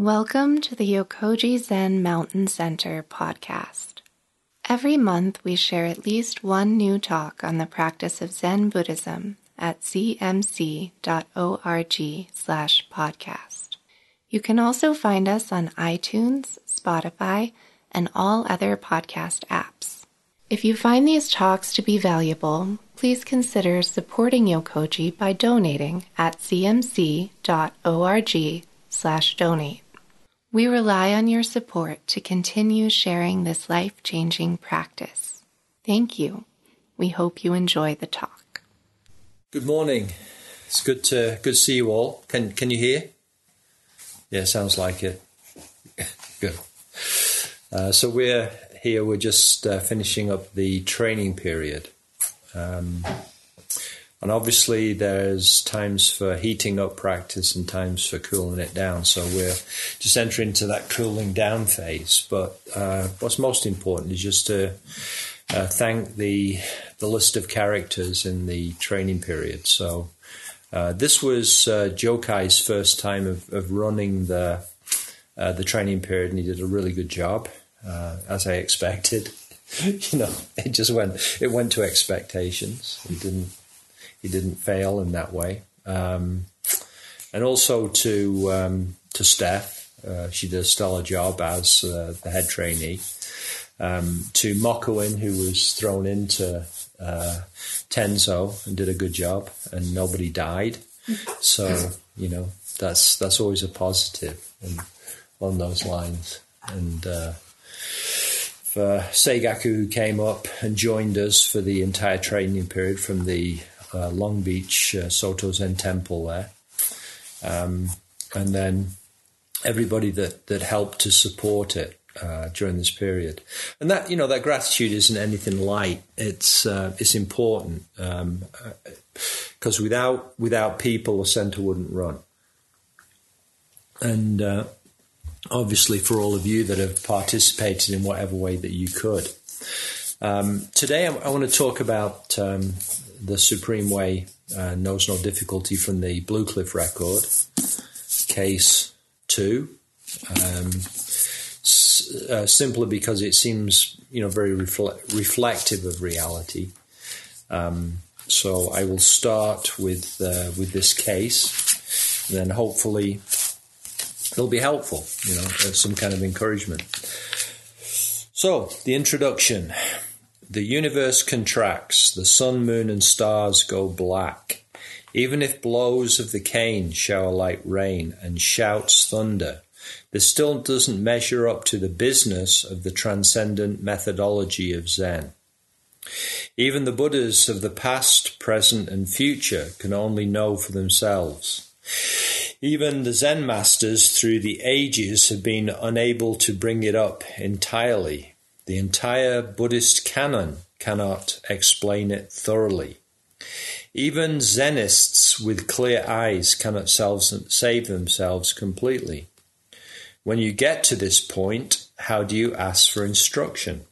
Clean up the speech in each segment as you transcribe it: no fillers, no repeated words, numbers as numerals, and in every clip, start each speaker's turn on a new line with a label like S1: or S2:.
S1: Welcome to the Yokoji Zen Mountain Center podcast. Every month we share at least one new talk on the practice of Zen Buddhism at cmc.org/podcast. You can also find us on iTunes, Spotify, and all other podcast apps. If you find these talks to be valuable, please consider supporting Yokoji by donating at cmc.org/donate. We rely on your support to continue sharing this life-changing practice. Thank you. We hope you enjoy the talk.
S2: Good morning. It's good to see you all. Can you hear? Yeah, sounds like it. Good. So we're here. We're just finishing up the training period. And obviously there's times for heating up practice and times for cooling it down. So we're just entering into that cooling down phase. But what's most important is just to thank the list of characters in the training period. So this was Jokai's first time of running the training period, and he did a really good job, as I expected. It went to expectations. He didn't fail in that way. And also to Steph, she did a stellar job as the head trainee. To Mokuin, who was thrown into Tenzo and did a good job, and nobody died. So, that's always a positive on those lines. And for Seigaku, who came up and joined us for the entire training period from the Long Beach Soto Zen Temple there. And then everybody that helped to support it during this period. And that, that gratitude isn't anything light. It's important because without people, the center wouldn't run. And obviously for all of you that have participated in whatever way that you could. Today I want to talk about the Supreme Way Knows No Difficulty from the Blue Cliff record, case 2. Simply because it seems, very reflective of reality. So I will start with this case, and then hopefully it'll be helpful, some kind of encouragement. So, the introduction. The universe contracts, the sun, moon, and stars go black. Even if blows of the cane shower like rain and shouts thunder, this still doesn't measure up to the business of the transcendent methodology of Zen. Even the Buddhas of the past, present, and future can only know for themselves. Even the Zen masters through the ages have been unable to bring it up entirely. The entire Buddhist canon cannot explain it thoroughly. Even Zenists with clear eyes cannot save themselves completely. When you get to this point, how do you ask for instruction?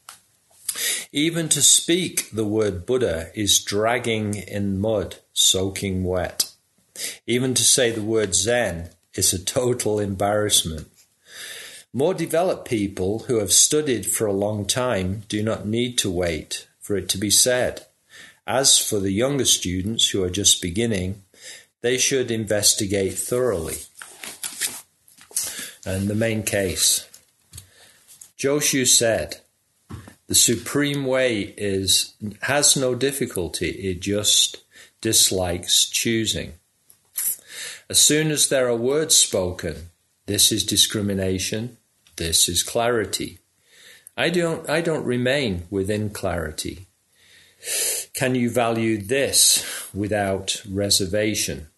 S2: Even to speak the word Buddha is dragging in mud, soaking wet. Even to say the word Zen is a total embarrassment. More developed people who have studied for a long time do not need to wait for it to be said. As for the younger students who are just beginning, they should investigate thoroughly. And the main case. Joshu said, the Supreme Way has no difficulty, it just dislikes choosing. As soon as there are words spoken, this is discrimination, this is clarity. I don't remain within clarity. Can you value this without reservation?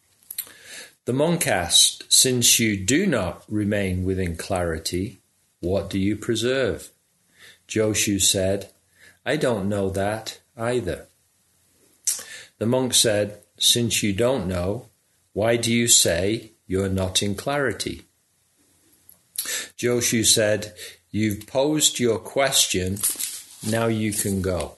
S2: The monk asked, since you do not remain within clarity, what do you preserve? Joshu said, I don't know that either. The monk said, since you don't know, why do you say you're not in clarity? Joshu said, you've posed your question, now you can go.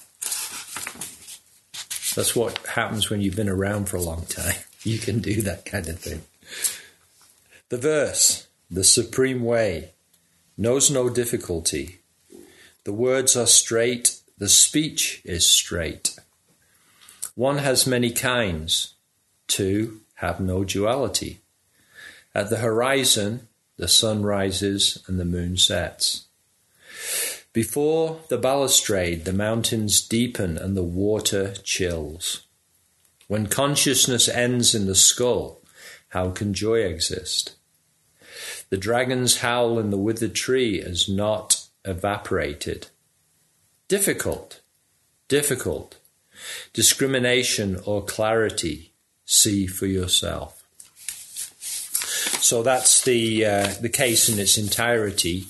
S2: That's what happens when you've been around for a long time. You can do that kind of thing. The verse, the supreme way, knows no difficulty. The words are straight, the speech is straight. One has many kinds, two have no duality. At the horizon, the sun rises and the moon sets. Before the balustrade, the mountains deepen and the water chills. When consciousness ends in the skull, how can joy exist? The dragon's howl in the withered tree is not evaporated. Difficult, difficult. Discrimination or clarity, see for yourself. So that's the case in its entirety.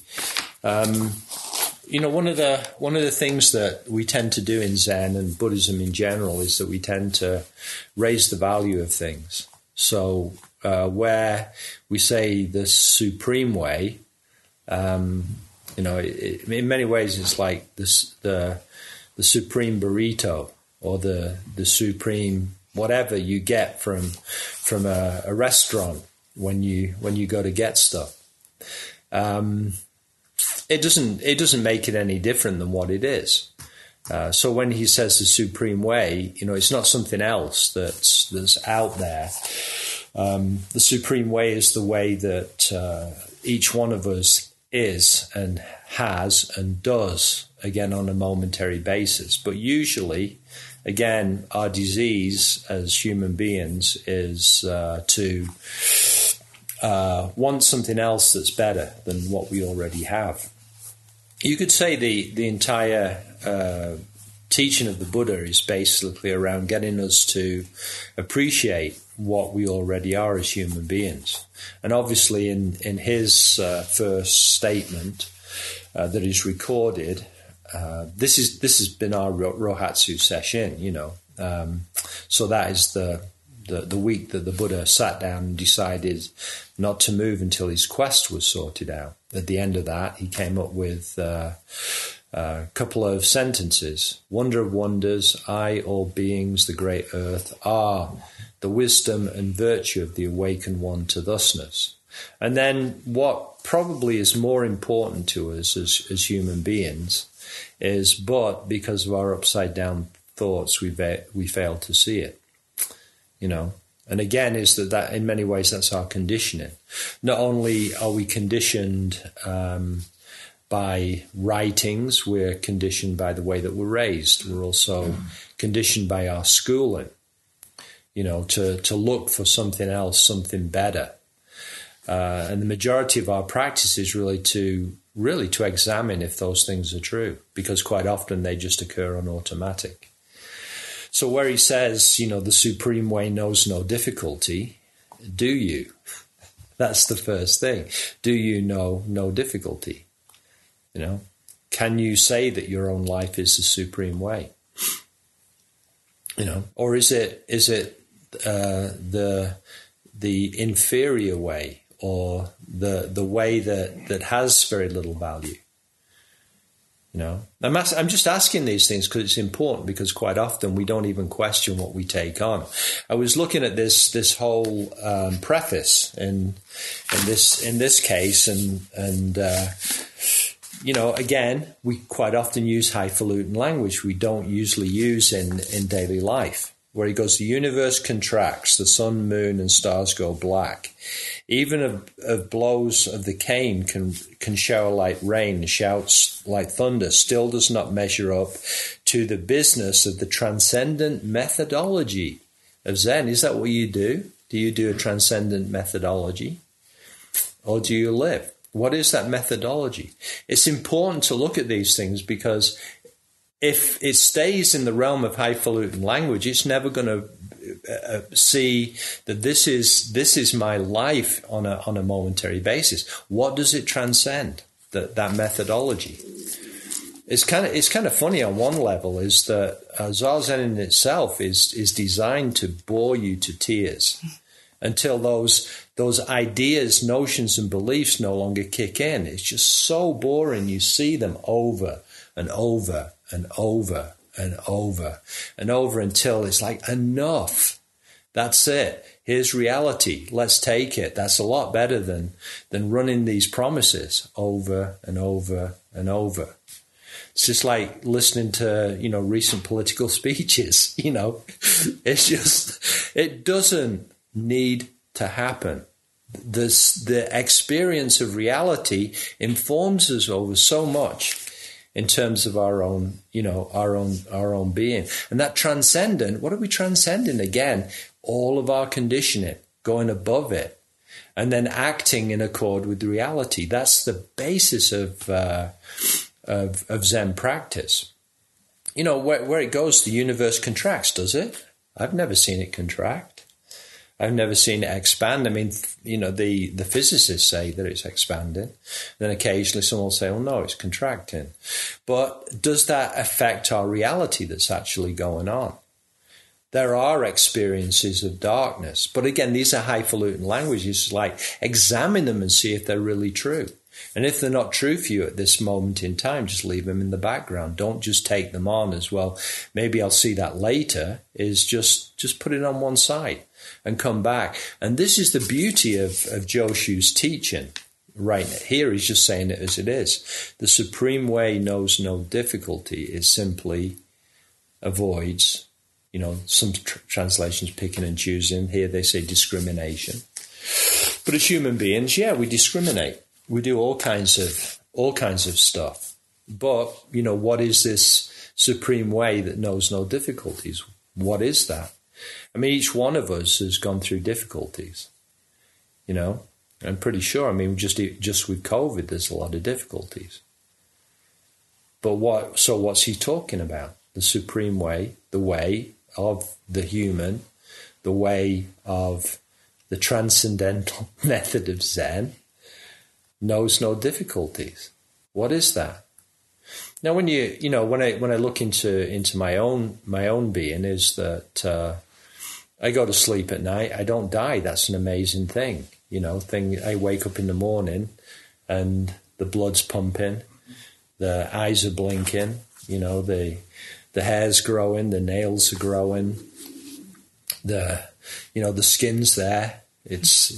S2: One of the things that we tend to do in Zen and Buddhism in general is that we tend to raise the value of things. So where we say the supreme way, in many ways it's like this, the supreme burrito or the supreme whatever you get from a restaurant when you go to get stuff. It doesn't make it any different than what it is. So when he says the supreme way, it's not something else that's out there. The supreme way is the way that each one of us is and has and does, again, on a momentary basis. But usually, again, our disease as human beings is to want something else that's better than what we already have. You could say the entire teaching of the Buddha is basically around getting us to appreciate what we already are as human beings. And obviously in his first statement that is recorded, this has been our Rohatsu session, so that is the week that the Buddha sat down and decided not to move until his quest was sorted out. At the end of that, he came up with a couple of sentences. Wonder of wonders, I, all beings, the great earth, are the wisdom and virtue of the awakened one to thusness. And then what probably is more important to us as human beings is, but because of our upside down thoughts, we fail to see it. And again, is that in many ways that's our conditioning. Not only are we conditioned by writings, we're conditioned by the way that we're raised. We're also conditioned by our schooling, to look for something else, something better. And the majority of our practice is really to examine if those things are true, because quite often they just occur on automatic. So where he says, the supreme way knows no difficulty, do you? That's the first thing. Do you know no difficulty? Can you say that your own life is the supreme way? Or is it the inferior way, or the way that has very little value? I'm just asking these things because it's important, because quite often we don't even question what we take on. I was looking at this whole preface in this case, and again, we quite often use highfalutin language we don't usually use in daily life. Where he goes, the universe contracts, the sun, moon, and stars go black. Even of blows of the cane can shower like rain, shouts like thunder, still does not measure up to the business of the transcendent methodology of Zen. Is that what you do? Do you do a transcendent methodology? Or do you live? What is that methodology? It's important to look at these things, because if it stays in the realm of highfalutin language, it's never going to see that this is my life on a momentary basis. What does it transcend? That methodology. It's kind of funny on one level, is that Zazen in itself is designed to bore you to tears until those ideas, notions, and beliefs no longer kick in. It's just so boring. You see them over and over and over and over and over until it's like, enough. That's it. Here's reality. Let's take it. That's a lot better than running these promises over and over and over. It's just like listening to, recent political speeches, It's just, it doesn't need to happen. The experience of reality informs us over so much in terms of our own, our own being. And that transcendent, what are we transcending? Again, all of our conditioning, going above it, and then acting in accord with reality. That's the basis of Zen practice. Where it goes, the universe contracts, does it? I've never seen it contract. I've never seen it expand. I mean, the physicists say that it's expanding. Then occasionally someone will say, oh, no, it's contracting. But does that affect our reality that's actually going on? There are experiences of darkness. But again, these are highfalutin languages. Like, examine them and see if they're really true. And if they're not true for you at this moment in time, just leave them in the background. Don't just take them on as well. Maybe I'll see that later. Is just put it on one side and come back. And this is the beauty of Joshu's teaching. Right here, he's just saying it as it is. The supreme way knows no difficulty. It simply avoids, some translations picking and choosing. Here they say discrimination. But as human beings, we discriminate. We do all kinds of stuff. But, what is this supreme way that knows no difficulties? What is that? I mean, each one of us has gone through difficulties, I'm pretty sure. I mean, just with COVID, there's a lot of difficulties. But what's he talking about? The supreme way, the way of the human, the way of the transcendental method of Zen, knows no difficulties. What is that? Now, when when I look into my own being, is that I go to sleep at night. I don't die. That's an amazing thing. I wake up in the morning, and the blood's pumping, the eyes are blinking. The hair's growing, the nails are growing, the skin's there. It's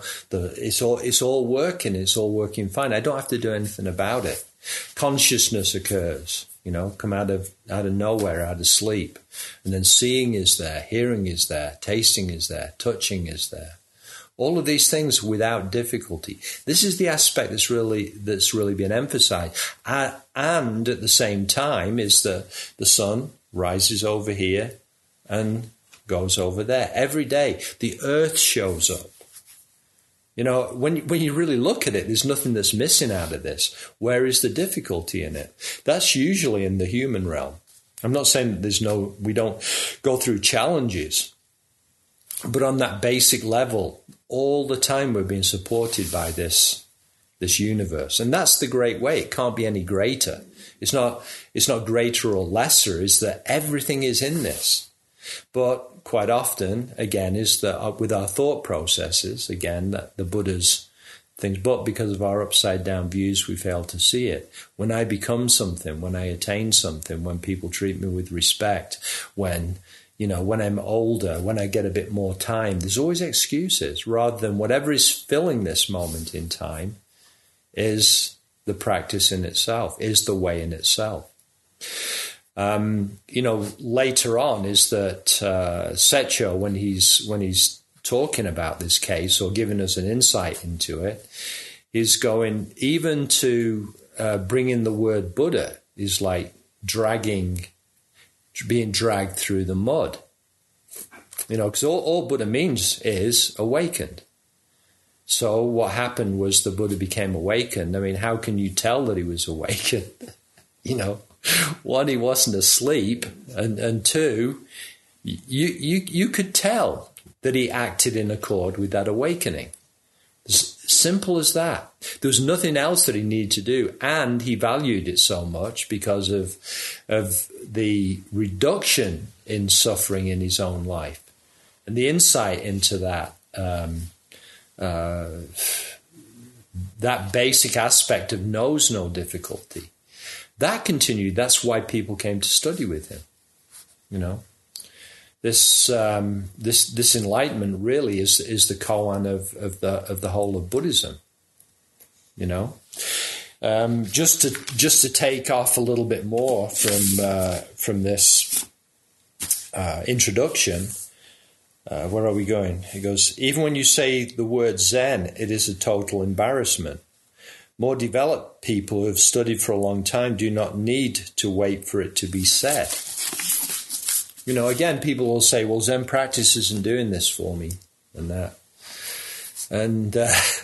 S2: it's all working. It's all working fine. I don't have to do anything about it. Consciousness occurs. Come out of nowhere, out of sleep, and then seeing is there, hearing is there, tasting is there, touching is there. All of these things without difficulty. This is the aspect that's really been emphasized. And at the same time is that the sun rises over here and goes over there. Every day, the earth shows up. When you really look at it, there's nothing that's missing out of this. Where is the difficulty in it? That's usually in the human realm. I'm not saying that we don't go through challenges, but on that basic level, all the time we're being supported by this universe. And that's the great way. It can't be any greater. It's not greater or lesser. It's that everything is in this. But quite often, again, is that with our thought processes, again, that the Buddha's things, but because of our upside down views, we fail to see it. When I become something, when I attain something, when people treat me with respect, when I'm older, when I get a bit more time, there's always excuses, rather than whatever is filling this moment in time is the practice in itself, is the way in itself. Later on is that Setcho, when he's talking about this case or giving us an insight into it, is going even to bring in the word Buddha is like being dragged through the mud. Because all Buddha means is awakened. So what happened was the Buddha became awakened. I mean, how can you tell that he was awakened? One, he wasn't asleep, and two, you could tell that he acted in accord with that awakening. As simple as that. There was nothing else that he needed to do, and he valued it so much because of the reduction in suffering in his own life, and the insight into that that basic aspect of knows no difficulty. That continued. That's why people came to study with him. this enlightenment really is the koan of the whole of Buddhism. You know, just to take off a little bit more from this introduction. Where are we going? He goes, even when you say the word Zen, it is a total embarrassment. More developed people who have studied for a long time do not need to wait for it to be said. You know, again, people will say, well, Zen practice isn't doing this for me and that. And,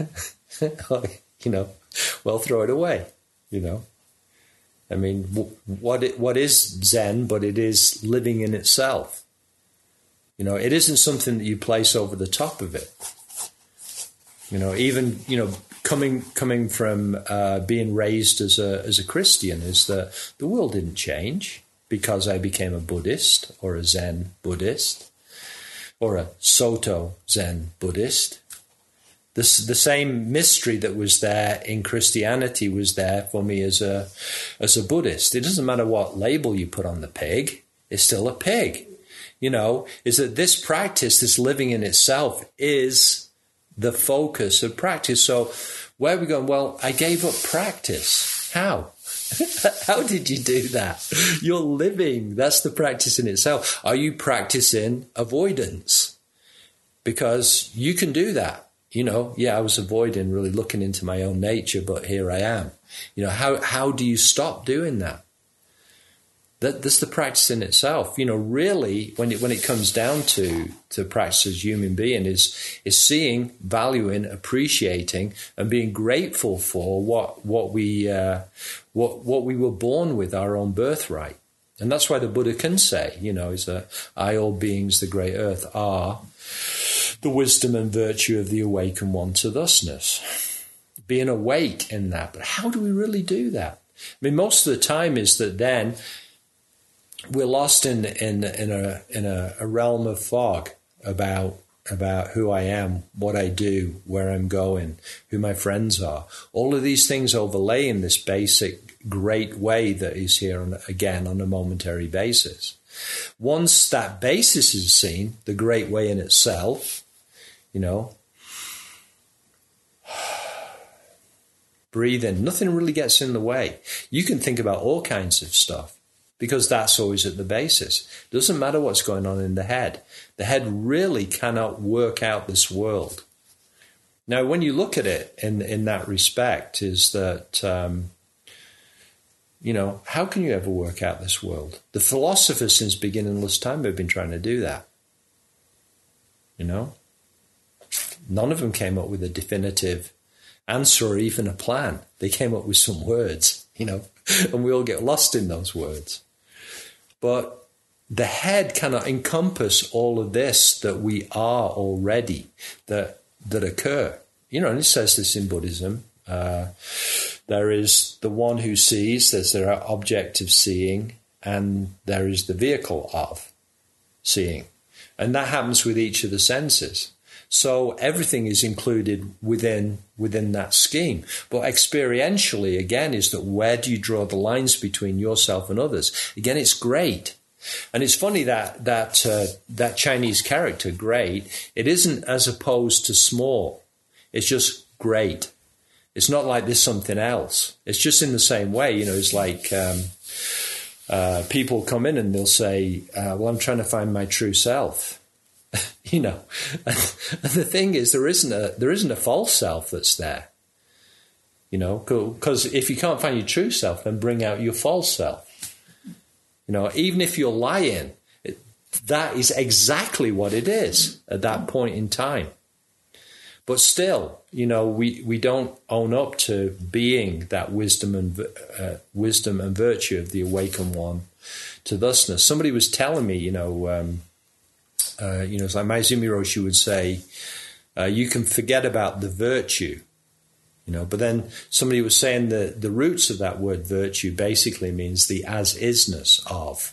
S2: you know, well, throw it away, you know. I mean, what is Zen, but it is living in itself. You know, it isn't something that you place over the top of it. You know, even, you know, coming from being raised as a Christian is that the world didn't change because I became a Buddhist or a Zen Buddhist or a Soto Zen Buddhist. The same mystery that was there in Christianity was there for me as a Buddhist. It doesn't matter what label you put on the pig, it's still a pig. You know, is that this practice, this living in itself, is the focus of practice. So where are we going? Well, I gave up practice. How? How did you do that? You're living. That's the practice in itself. Are you practicing avoidance? Because you can do that. You know, yeah, I was avoiding really looking into my own nature, but here I am. You know, how do you stop doing that? That's the practice in itself. You know, really, when it comes down to practice as a human being is seeing, valuing, appreciating, and being grateful for what we were born with, our own birthright. And that's why the Buddha can say, you know, is that I, all beings, the great earth, are the wisdom and virtue of the awakened one to thusness. Being awake in that. But how do we really do that? I mean, most of the time is that then we're lost in a realm of fog about who I am, what I do, where I'm going, who my friends are. All of these things overlay in this basic great way that is here on a momentary basis. Once that basis is seen, the great way in itself, you know, breathe in. Nothing really gets in the way. You can think about all kinds of stuff, because that's always at the basis. It doesn't matter what's going on in the head. The head really cannot work out this world. Now, when you look at it in that respect, is that, you know, how can you ever work out this world? The philosophers since beginningless time have been trying to do that. You know? None of them came up with a definitive answer or even a plan. They came up with some words, you know, and we all get lost in those words. But the head cannot encompass all of this that we are already, that occur. You know, and it says this in Buddhism. There is the one who sees, there's the object of seeing, and there is the vehicle of seeing. And that happens with each of the senses. So everything is included within that scheme. But experientially, again, is that where do you draw the lines between yourself and others? Again, it's great. And it's funny that Chinese character, great, it isn't as opposed to small. It's just great. It's not like there's something else. It's just in the same way, you know, it's like people come in and they'll say, well, I'm trying to find my true self. You know, and the thing is, there isn't a false self that's there. You know, because if you can't find your true self, then bring out your false self. You know, even if you're lying, that is exactly what it is at that point in time. But still, you know, we don't own up to being that wisdom and virtue of the awakened one to thusness. Somebody was telling me, you know, it's like Maizumi Roshi would say, you can forget about the virtue, you know, but then somebody was saying that the roots of that word virtue basically means the as-isness of,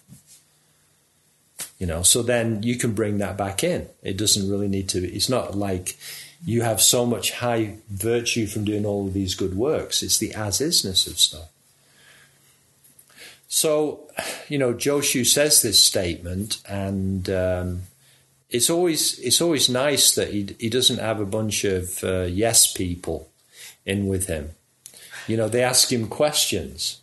S2: you know, so then you can bring that back in. It doesn't really need to, it's not like you have so much high virtue from doing all of these good works. It's the as-isness of stuff. So, Joshu says this statement, and it's always nice that he doesn't have a bunch of yes people in with him. They ask him questions.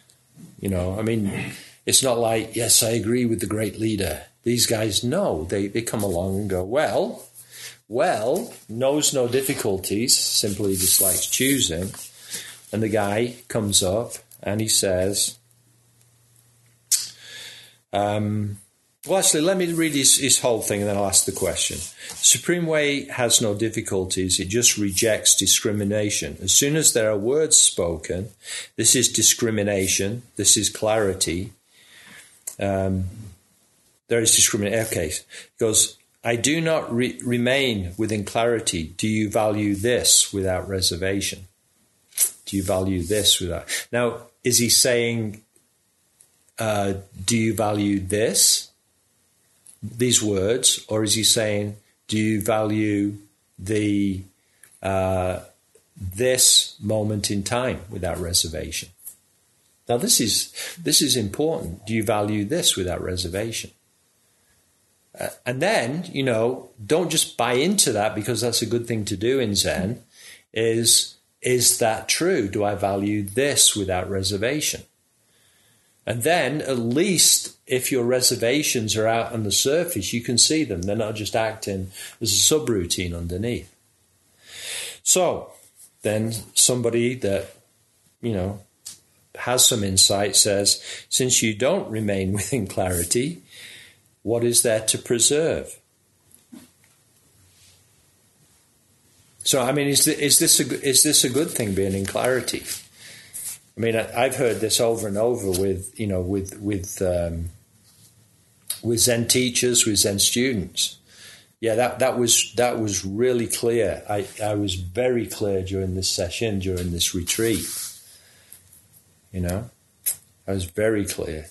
S2: It's not like, yes, I agree with the great leader. These guys know. They come along and go, well, knows no difficulties, simply dislikes choosing. And the guy comes up and he says, well, actually, let me read his whole thing and then I'll ask the question. Supreme Way has no difficulties. It just rejects discrimination. As soon as there are words spoken, this is discrimination. This is clarity. There is discrimination. Okay. It goes, I do not remain within clarity. Do you value this without reservation? Do you value this without... Now, is he saying, do you value this? These words, or is he saying, do you value the this moment in time without reservation? Now this is important. Do you value this without reservation? And then, don't just buy into that because that's a good thing to do in Zen. Is that true? Do I value this without reservation? And then, at least if your reservations are out on the surface, you can see them. They're not just acting as a subroutine underneath. So, then somebody that, has some insight says, since you don't remain within clarity, what is there to preserve? So, is this a good thing, being in clarity? I've heard this over and over with Zen teachers, with Zen students. Yeah, that was really clear. I was very clear during this session, during this retreat. I was very clear.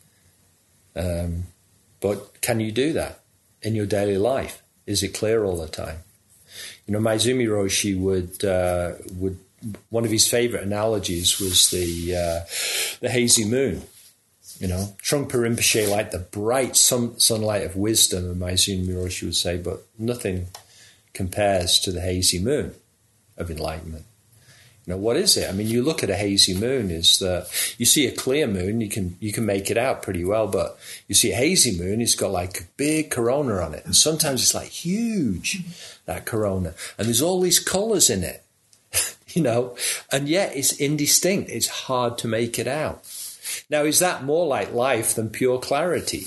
S2: But can you do that in your daily life? Is it clear all the time? Maezumi Roshi would one of his favorite analogies was the hazy moon. Trungpa Rinpoche like the bright sunlight of wisdom, and Maezumi Roshi would say, but nothing compares to the hazy moon of enlightenment. What is it? You look at a hazy moon, is that you see a clear moon, you can make it out pretty well, but you see a hazy moon, it's got like a big corona on it, and sometimes it's like huge, that corona, and there's all these colors in it. And yet it's indistinct. It's hard to make it out. Now, is that more like life than pure clarity?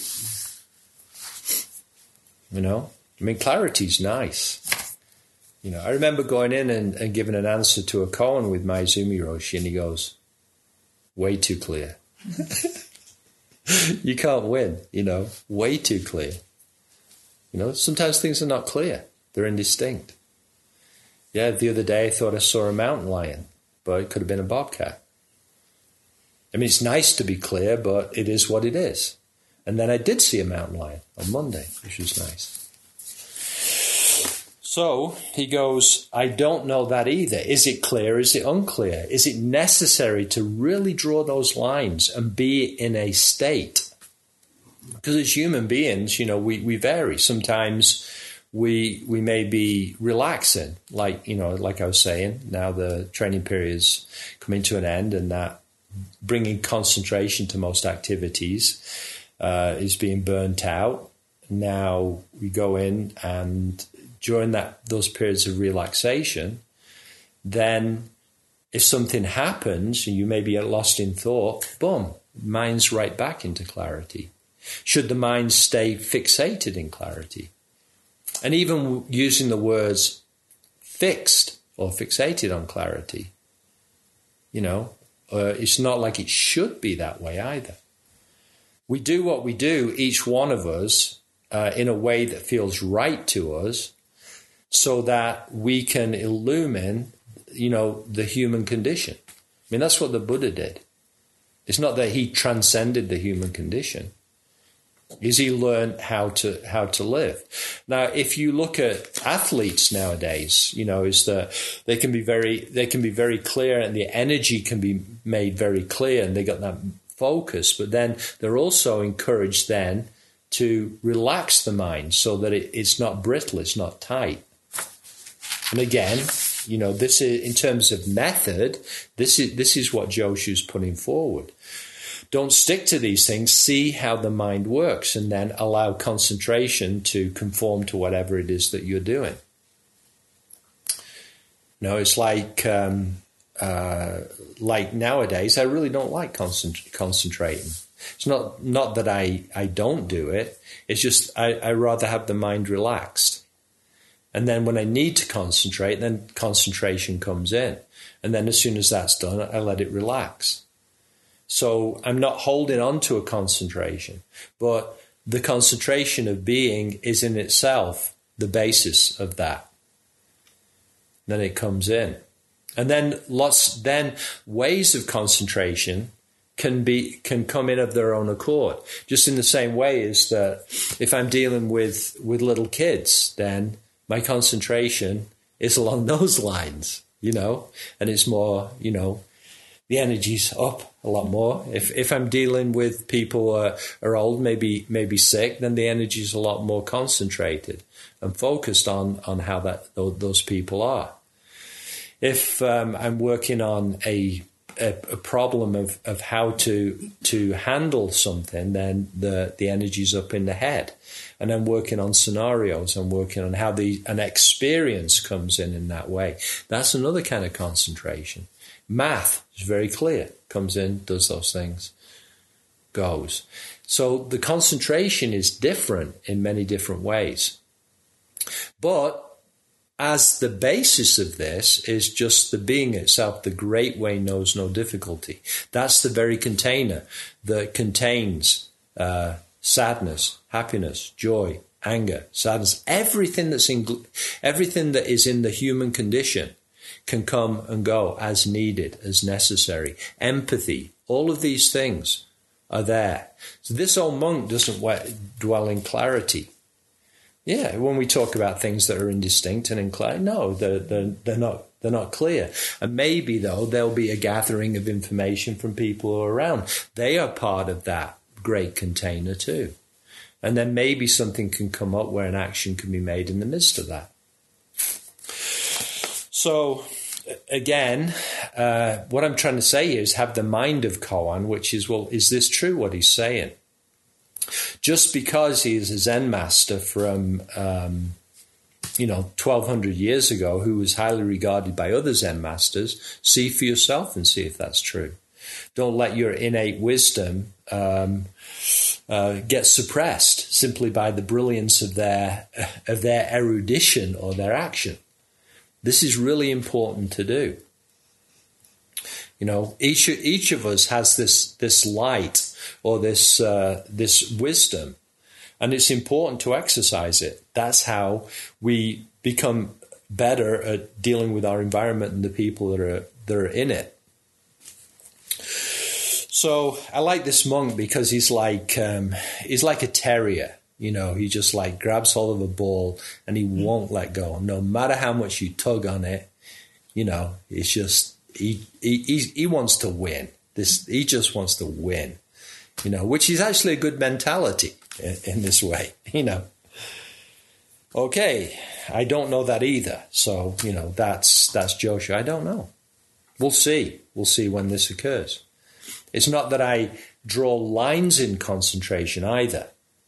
S2: Clarity's nice. I remember going in and giving an answer to a koan with Maezumi Roshi, and he goes, way too clear. You can't win, way too clear. Sometimes things are not clear. They're indistinct. Yeah, the other day I thought I saw a mountain lion, but it could have been a bobcat. It's nice to be clear, but it is what it is. And then I did see a mountain lion on Monday, which was nice. So he goes, I don't know that either. Is it clear? Is it unclear? Is it necessary to really draw those lines and be in a state? Because as human beings, we vary. Sometimes we may be relaxing, like I was saying, now the training period's coming to an end, and that bringing concentration to most activities is being burnt out. Now we go in, and during those periods of relaxation, then if something happens and you may be lost in thought, boom, mind's right back into clarity. Should the mind stay fixated in clarity? And even using the words fixed or fixated on clarity, it's not like it should be that way either. We do what we do, each one of us, in a way that feels right to us, so that we can illumine, the human condition. That's what the Buddha did. It's not that he transcended the human condition. Is he learned how to live. Now, if you look at athletes nowadays, is that they can be very clear, and the energy can be made very clear, and they got that focus, but then they're also encouraged then to relax the mind so that it's not brittle, it's not tight. And again, this is, in terms of method, this is what Joshu's putting forward. Don't stick to these things. See how the mind works, and then allow concentration to conform to whatever it is that you're doing. It's like nowadays, I really don't like concentrating. It's not that I don't do it. It's just I rather have the mind relaxed. And then when I need to concentrate, then concentration comes in. And then as soon as that's done, I let it relax. So I'm not holding on to a concentration, but the concentration of being is in itself the basis of that. Then it comes in. And then ways of concentration can come in of their own accord. Just in the same way as that if I'm dealing with little kids, then my concentration is along those lines, and it's more, the energy's up a lot more. If I'm dealing with people are old, maybe sick, then the energy's a lot more concentrated and focused on how those people are. If I'm working on a problem of how to handle something, then the energy's up in the head. And I'm working on scenarios. I'm working on how an experience comes in that way. That's another kind of concentration. Math is very clear. Comes in, does those things, goes. So the concentration is different in many different ways. But as the basis of this is just the being itself, the great way knows no difficulty. That's the very container that contains sadness, happiness, joy, anger, sadness. Everything that is in the human condition can come and go as needed, as necessary. Empathy, all of these things are there. So this old monk doesn't dwell in clarity. Yeah, when we talk about things that are indistinct and in clarity, no, they're not clear. And maybe, though, there'll be a gathering of information from people who are around. They are part of that great container too. And then maybe something can come up where an action can be made in the midst of that. So, again, what I'm trying to say here is have the mind of Koan, which is, well, is this true what he's saying? Just because he is a Zen master from 1,200 years ago, who was highly regarded by other Zen masters, see for yourself and see if that's true. Don't let your innate wisdom get suppressed simply by the brilliance of their erudition or their action. This is really important to do. Each of us has this light or this wisdom, and it's important to exercise it. That's how we become better at dealing with our environment and the people that are in it. So I like this monk because he's like a terrier. He just grabs hold of a ball and he won't let go. No matter how much you tug on it, it's just he wants to win. He just wants to win. Which is actually a good mentality in this way. Okay, I don't know that either. So that's Joshu. I don't know. We'll see. We'll see when this occurs. It's not that I draw lines in concentration either.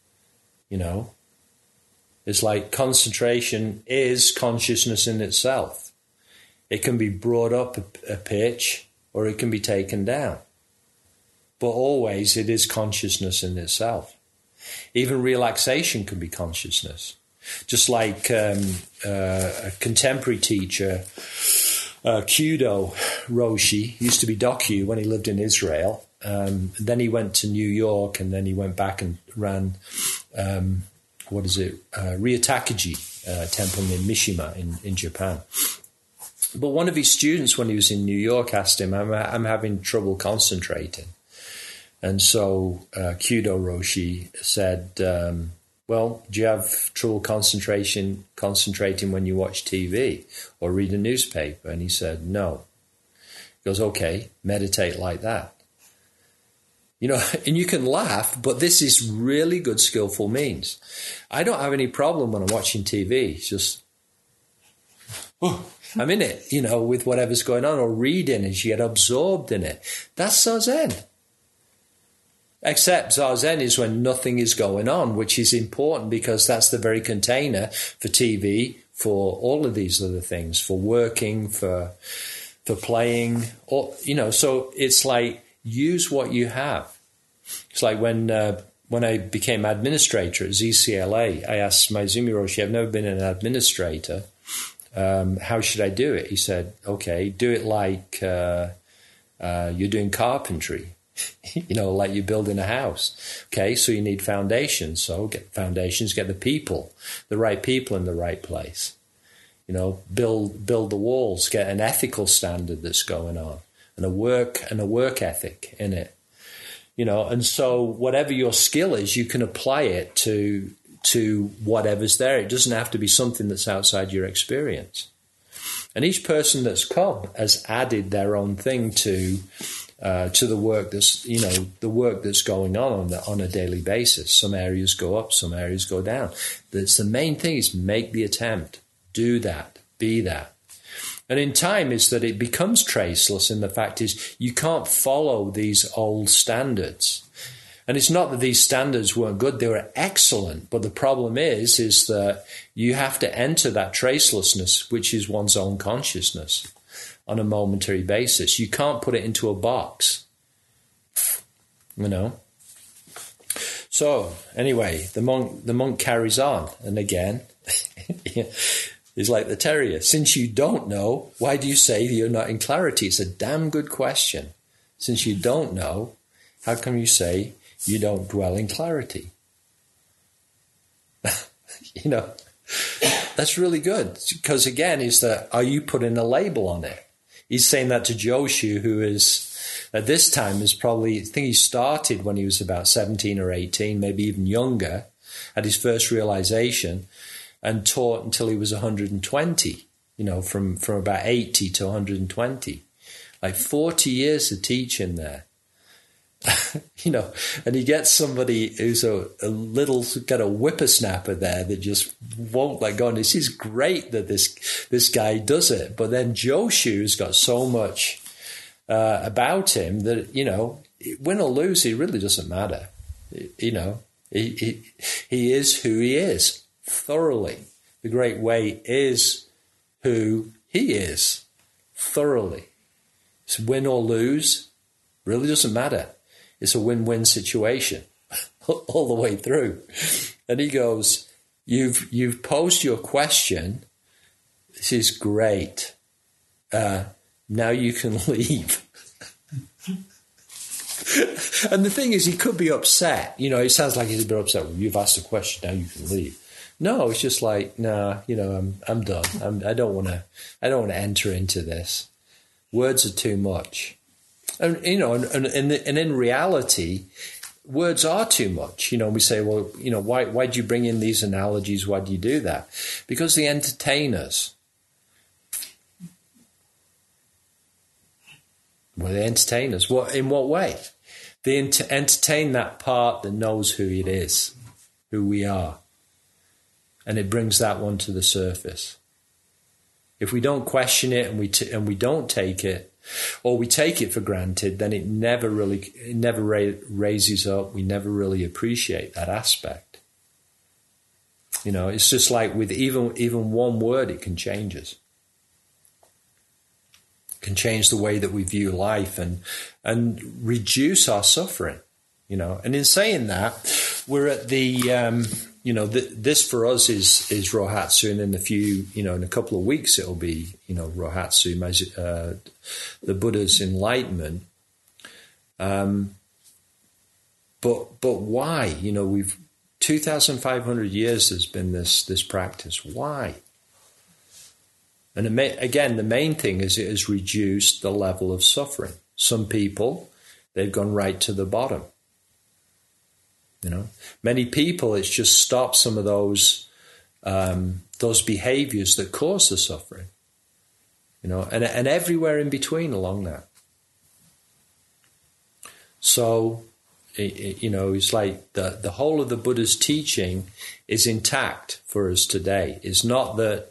S2: It's like concentration is consciousness in itself. It can be brought up a pitch or it can be taken down. But always it is consciousness in itself. Even relaxation can be consciousness. Just like a contemporary teacher, Kyudo Roshi, used to be Dokyu when he lived in Israel. Then he went to New York, and then he went back and ran, Ryutakuji temple in Mishima in Japan. But one of his students, when he was in New York, asked him, I'm having trouble concentrating. And so Kyudo Roshi said, well, do you have trouble concentrating when you watch TV or read a newspaper? And he said, no. He goes, okay, meditate like that. You know, and you can laugh, but this is really good, skillful means. I don't have any problem when I'm watching TV. It's just, I'm in it, you know, with whatever's going on, or reading as you get absorbed in it. That's Zazen. Except Zazen is when nothing is going on, which is important because that's the very container for TV, for all of these other things, for working, for playing, or, you know, so it's like, use what you have. It's like when I became administrator at ZCLA, I asked Maizumi Roshi, I've never been an administrator. How should I do it? He said, okay, do it like you're doing carpentry, you know, like you're building a house. Okay, so you need foundations. So get foundations, get the right people in the right place. You know, build the walls, get an ethical standard that's going on, and a work ethic in it. You know, and so whatever your skill is, you can apply it to whatever's there. It doesn't have to be something that's outside your experience. And each person that's come has added their own thing to the work that's, you know, the work that's going on a daily basis. Some areas go up, some areas go down. That's the main thing, is make the attempt, do that, be that. And in time is that it becomes traceless, and the fact is you can't follow these old standards. And it's not that these standards weren't good, they were excellent. But the problem is that you have to enter that tracelessness, which is one's own consciousness, on a momentary basis. You can't put it into a box, you know. So anyway, the monk carries on, and again, is like the terrier. Since you don't know, why do you say you're not in clarity? It's a damn good question. Since you don't know, how come you say you don't dwell in clarity? You know, that's really good. Because again, is that, are you putting a label on it? He's saying that to Joshu, who is, at this time, is probably, I think he started when he was about 17 or 18, maybe even younger, at his first realization, and taught until he was 120, you know, from about 80 to 120. Like 40 years of teaching there. You know, and he gets somebody who's a little, got a whippersnapper there that just won't let go. And this is great that this guy does it. But then Joshu's got so much about him that, you know, win or lose, it really doesn't matter. You know, he is who he is. Thoroughly. The Great Way is who he is. Thoroughly. So win or lose really doesn't matter. It's a win-win situation all the way through. And he goes, you've posed your question. This is great. Now you can leave. And the thing is, he could be upset. You know, it sounds like he's a bit upset. Well, you've asked a question, now you can leave. No, it's just like, nah, you know, I'm done. I don't want to enter into this. Words are too much. And, you know, and in reality, words are too much. You know, we say, well, you know, why do you bring in these analogies? Why do you do that? Because they entertain us. Well, they entertain us. What, in what way? They entertain that part that knows who it is, who we are. And it brings that one to the surface. If we don't question it and we don't take it, or we take it for granted, then it never raises up. We never really appreciate that aspect. You know, it's just like with even one word, it can change us. It can change the way that we view life and reduce our suffering. You know, and in saying that, we're at the you know, this for us is Rohatsu, and in a couple of weeks it'll be, you know, Rohatsu, the Buddha's enlightenment. But why? You know, we've 2,500 years has been this practice. Why? And again, the main thing is it has reduced the level of suffering. Some people, they've gone right to the bottom. You know, many people, it's just stopped some of those behaviors that cause the suffering. You know, and everywhere in between along that. So It's like the whole of the Buddha's teaching is intact for us today. It's not that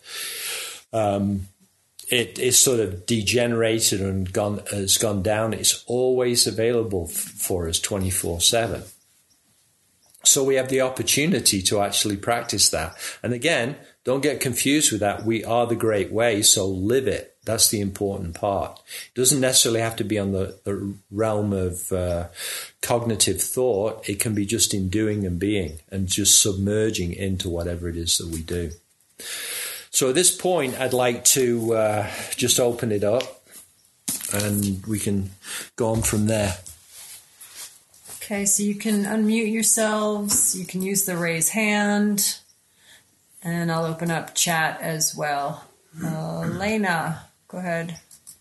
S2: it is sort of degenerated and has gone down. It's always available for us 24/7. So we have the opportunity to actually practice that. And again, don't get confused with that. We are the great way, so live it. That's the important part. It doesn't necessarily have to be on the realm of cognitive thought. It can be just in doing and being and just submerging into whatever it is that we do. So at this point, I'd like to just open it up and we can go on from there.
S3: Okay, so you can unmute yourselves. You can use the raise hand. And I'll open up chat as well. Lena, go ahead.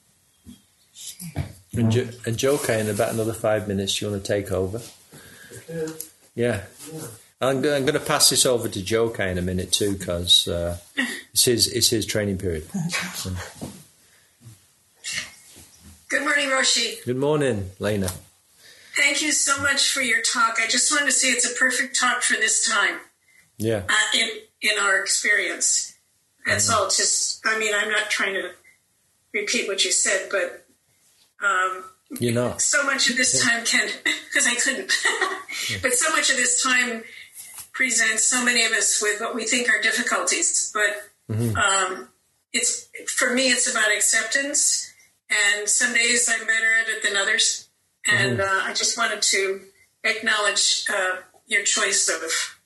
S2: And Jokai, in about another 5 minutes, you want to take over?
S4: Okay.
S2: Yeah. I'm going to pass this over to Jokai in a minute too, because it's his training period. So.
S4: Good morning, Roshi.
S2: Good morning, Lena.
S4: Thank you so much for your talk. I just wanted to say it's a perfect talk for this time.
S2: Yeah.
S4: In our experience. That's all. I'm not trying to repeat what you said, but
S2: you're not. So
S4: much of this time because I couldn't. But so much of this time presents so many of us with what we think are difficulties. But it's for me, it's about acceptance. And some days I'm better at it than others. And I just wanted to acknowledge your choice of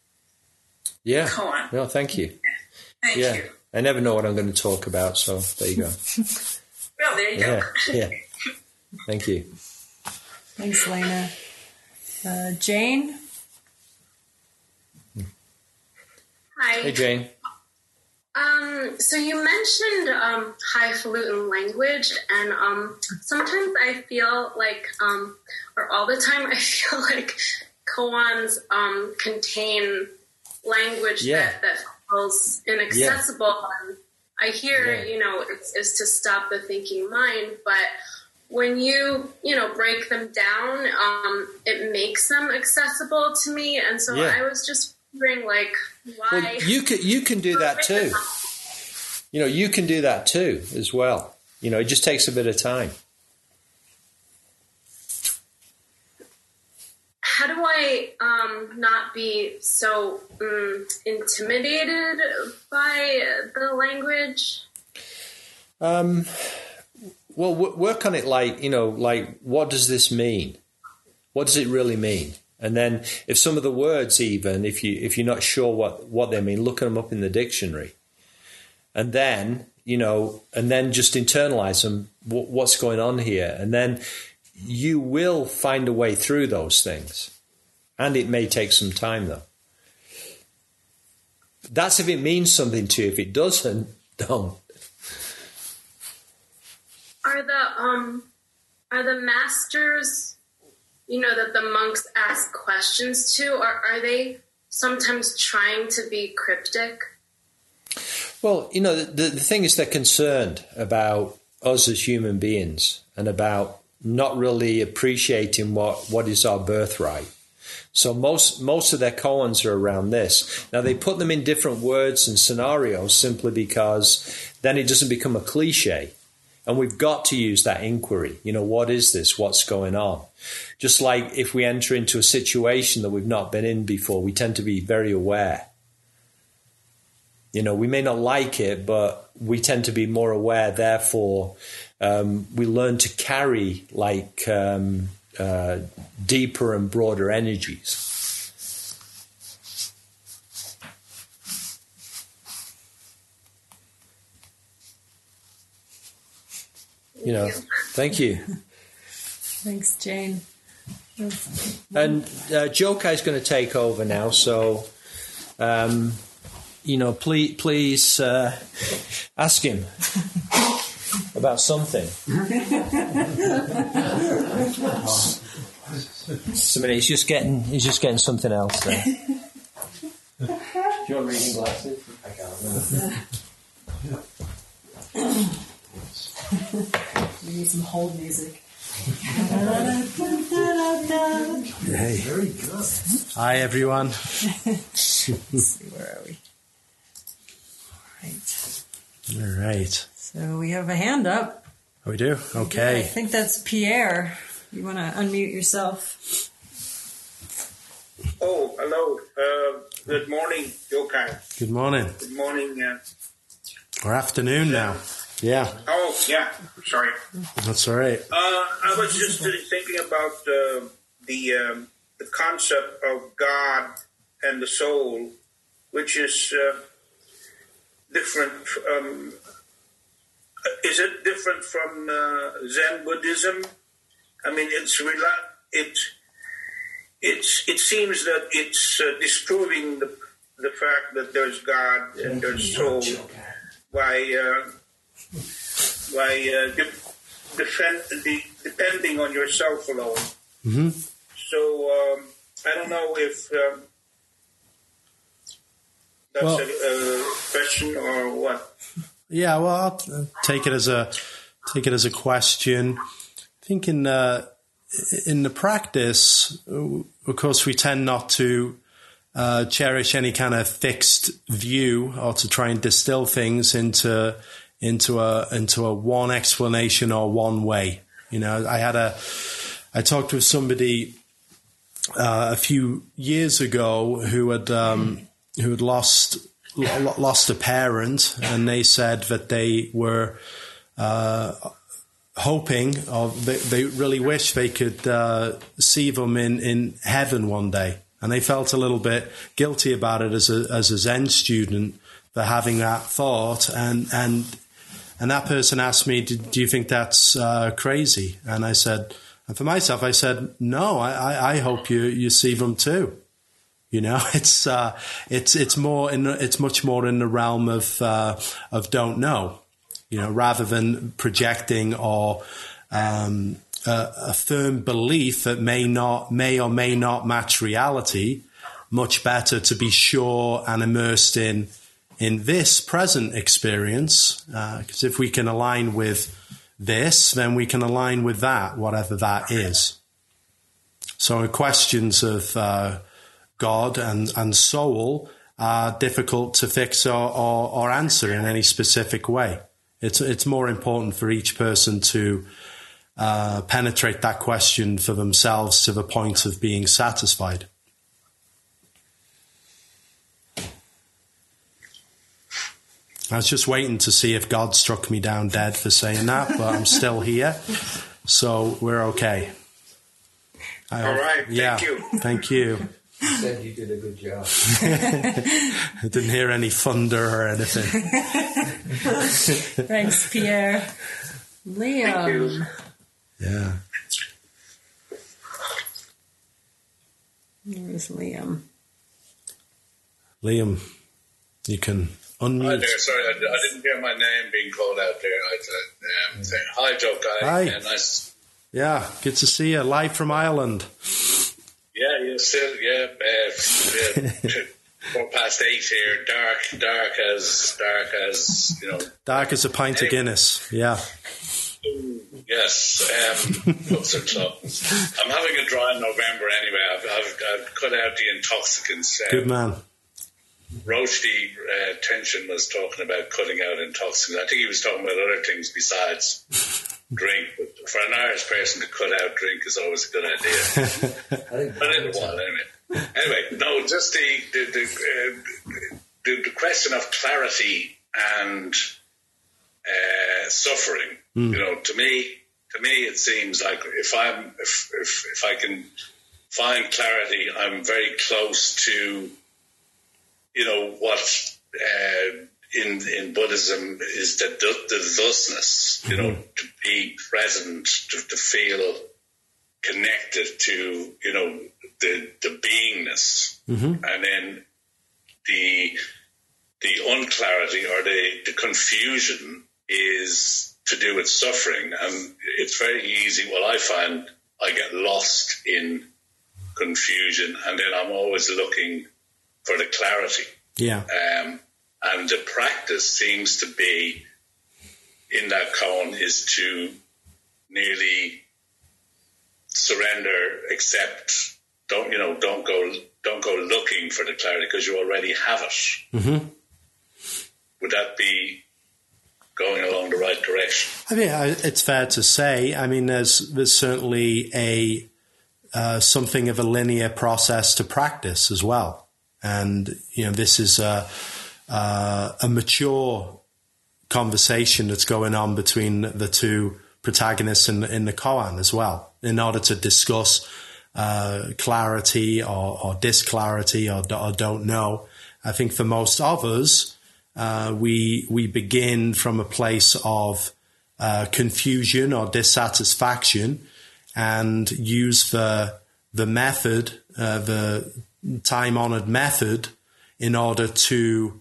S4: koan.
S2: No, thank you.
S4: Thank you.
S2: I never know what I'm going to talk about, so there you go.
S4: Well, there you go.
S2: Yeah. Thank you.
S3: Thanks, Lena. Jane?
S5: Hi.
S2: Hey, Jane.
S5: So you mentioned highfalutin language, and sometimes I feel like, or all the time, I feel like koans contain language that feels inaccessible. And I hear, it's to stop the thinking mind, but when you break them down, it makes them accessible to me. And so I was just wondering, like, why?
S2: Well, you can do that too. You can do that too as well. It just takes a bit of time.
S5: How do I not be so intimidated by the language?
S2: Well, work on it like what does this mean? What does it really mean? And then if some of the words, even if you're not sure what they mean, look them up in the dictionary. And then, and then just internalize them, what's going on here. And then you will find a way through those things. And it may take some time, though. That's if it means something to you. If it doesn't, don't.
S5: Are the masters, that the monks ask questions to, are they sometimes trying to be cryptic?
S2: Well, the thing is they're concerned about us as human beings and about not really appreciating what is our birthright. So most of their koans are around this. Now, they put them in different words and scenarios simply because then it doesn't become a cliche. And we've got to use that inquiry. What is this? What's going on? Just like if we enter into a situation that we've not been in before, we tend to be very aware. We may not like it, but we tend to be more aware. Therefore, we learn to carry deeper and broader energies. Thank you.
S3: Thanks, Jane.
S2: And Jokai's going to take over now, so please ask him about something. He's just getting something else there. Do you want reading glasses? I can't remember.
S3: We need some hold music.
S6: Hey.
S7: Very good.
S6: Hi, everyone.
S3: Let's see, where are we?
S6: All right.
S3: So we have a hand up.
S6: Oh, we do? Okay.
S3: I think that's Pierre. You want to unmute yourself?
S8: Oh, hello. Good morning, Jokai.
S6: Good morning.
S8: Good morning.
S6: Or afternoon now. Yeah.
S8: Oh, yeah. Sorry.
S6: That's all right.
S8: I was just thinking about the concept of God and the soul, which is different. Is it different from Zen Buddhism? I mean, it seems that it's disproving the fact that there's God and there's soul by depending on yourself alone.
S6: Mm-hmm.
S8: So I don't know if that's a question or what.
S6: Yeah, well, I'll take it as a question. I think in the practice, of course, we tend not to cherish any kind of fixed view or to try and distill things into a one explanation or one way. You know, I talked with somebody a few years ago who had lost a parent, and they said that they were hoping, or they really wish they could see them in heaven one day, and they felt a little bit guilty about it as a Zen student for having that thought, and that person asked me, do you think that's crazy? And I said, and for myself, I said, no, I hope you see them too. You know, it's much more in the realm of don't know, you know, rather than projecting or a firm belief that may or may not match reality. Much better to be sure and immersed in this present experience, because if we can align with this, then we can align with that, whatever that is. So questions of God and soul are difficult to fix or answer in any specific way. It's more important for each person to penetrate that question for themselves to the point of being satisfied. I was just waiting to see if God struck me down dead for saying that, but I'm still here, so we're okay.
S8: All right,
S6: thank you. Thank you.
S2: You said you did a good job.
S6: I didn't hear any thunder or anything.
S3: Thanks, Pierre. Liam.
S8: Thank you.
S6: Yeah.
S3: Where's Liam?
S6: Liam, you can unmute.
S9: Hi there. Sorry, I didn't hear my name being called out there. I said, hi, Jokai.
S6: Hi.
S9: Nice.
S6: Yeah, good to see you. Live from Ireland.
S9: Yeah, you're still, 8:04 here. Dark as, you know.
S6: Dark as a pint of Guinness, yeah.
S9: Yes, pubs are closed. I'm having a dry November anyway. I've cut out the intoxicants.
S6: Good man.
S9: Roshdi Tension was talking about cutting out intoxicants. I think he was talking about other things besides drink. But for an Irish person to cut out drink is always a good idea. But in a while, anyway. Anyway, no, just the question of clarity and suffering. You know, to me, it seems like if I can find clarity, I'm very close to, you know, what in Buddhism is the thusness. You know, to be present, to feel connected to, you know, the beingness, and then the unclarity or the confusion is to do with suffering. And it's very easy. Well, I find I get lost in confusion, and then I'm always looking for the clarity.
S6: Yeah.
S9: And the practice seems to be in that koan is to nearly surrender, accept. Don't go looking for the clarity because you already have it.
S6: Mm-hmm.
S9: Would that be going along the right direction?
S6: I mean, it's fair to say. I mean, there's certainly something of a linear process to practice as well, and this is a mature conversation that's going on between the two protagonists in the koan as well, in order to discuss clarity or disclarity or don't know. I think for most of us, we begin from a place of confusion or dissatisfaction, and use the method, the time-honored method, in order to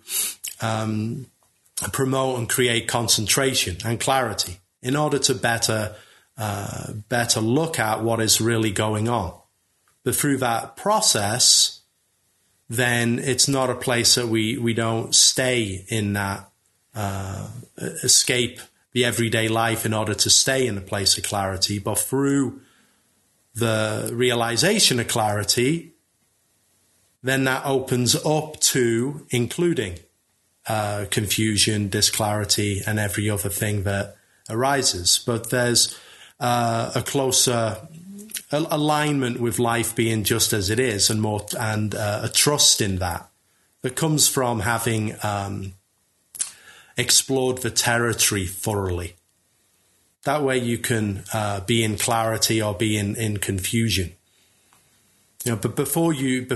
S6: promote and create concentration and clarity, in order to better look at what is really going on. But through that process, then it's not a place that we don't stay in that, escape the everyday life in order to stay in a place of clarity. But through the realization of clarity, then that opens up to including confusion, disclarity, and every other thing that arises. But there's a closer alignment with life being just as it is, and more, and a trust in that comes from having explored the territory thoroughly. That way you can be in clarity or be in confusion. But before you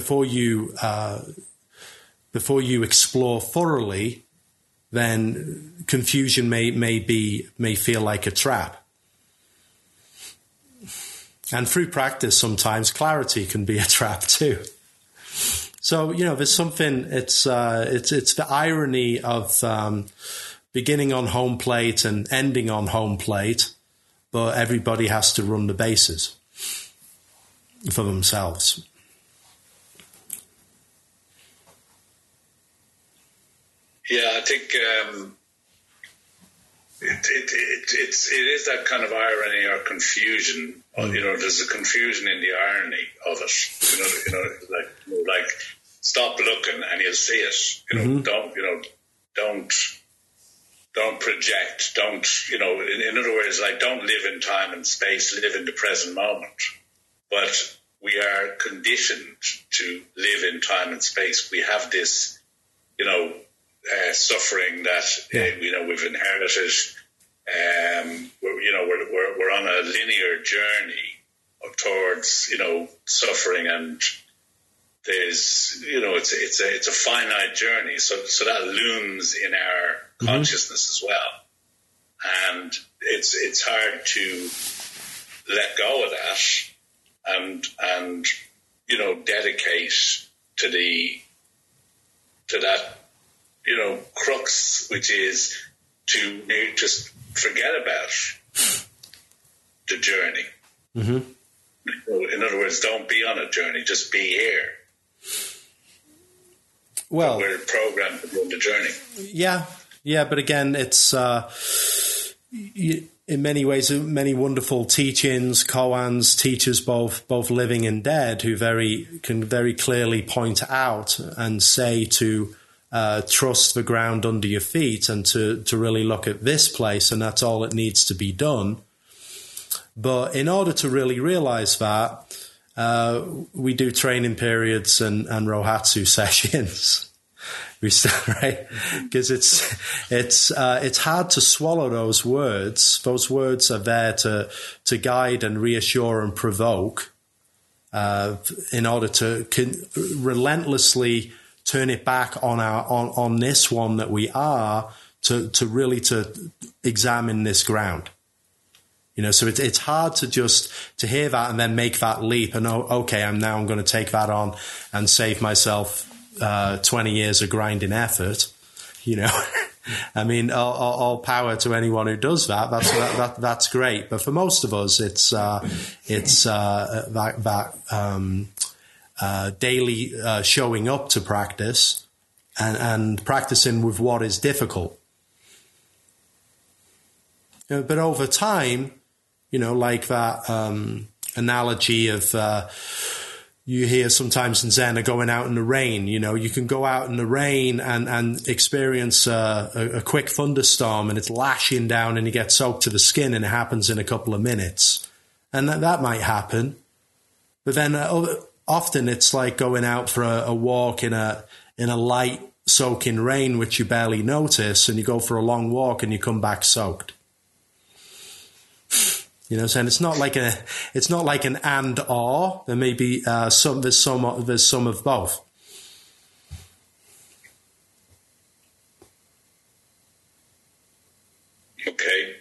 S6: explore thoroughly, then confusion may feel like a trap. And through practice, sometimes clarity can be a trap too. So, there's something, it's the irony of beginning on home plate and ending on home plate, but everybody has to run the bases for themselves.
S9: Yeah, I think it is that kind of irony or confusion. There's a confusion in the irony of it. Like stop looking and you'll see it. Don't project. Don't, in other words, like, don't live in time and space, live in the present moment. But we are conditioned to live in time and space. We have this, suffering that, we've inherited. We're on a linear journey towards, suffering, and there's, it's a finite journey. So that looms in our consciousness as well. And it's hard to let go of that and dedicate to that, crux, which is to just forget about the journey. Mm-hmm. In other words, don't be on a journey, just be here.
S6: Well,
S9: we're programmed to go on the journey.
S6: Yeah, but again, it's in many ways many wonderful teachings, koans, teachers both living and dead, who can very clearly point out and say to trust the ground under your feet and to really look at this place, and that's all that needs to be done. But in order to really realize that, we do training periods and Rohatsu sessions. Right? Because it's hard to swallow those words. Those words are there to guide and reassure and provoke, in order to relentlessly turn it back on this one that we are, to really to examine this ground. So it's hard to hear that and then make that leap and I'm going to take that on and save myself 20 years of grinding effort. I mean, all power to anyone who does that. That's great. But for most of us, it's daily showing up to practice and practicing with what is difficult. But over time, like that analogy of you hear sometimes in Zen are going out in the rain. You know, you can go out in the rain and experience a quick thunderstorm, and it's lashing down and you get soaked to the skin, and it happens in a couple of minutes. And that might happen. But then often it's like going out for a walk in a light soaking rain, which you barely notice, and you go for a long walk and you come back soaked. You know, and it's not like an and or. There may be there's some of both.
S9: Okay.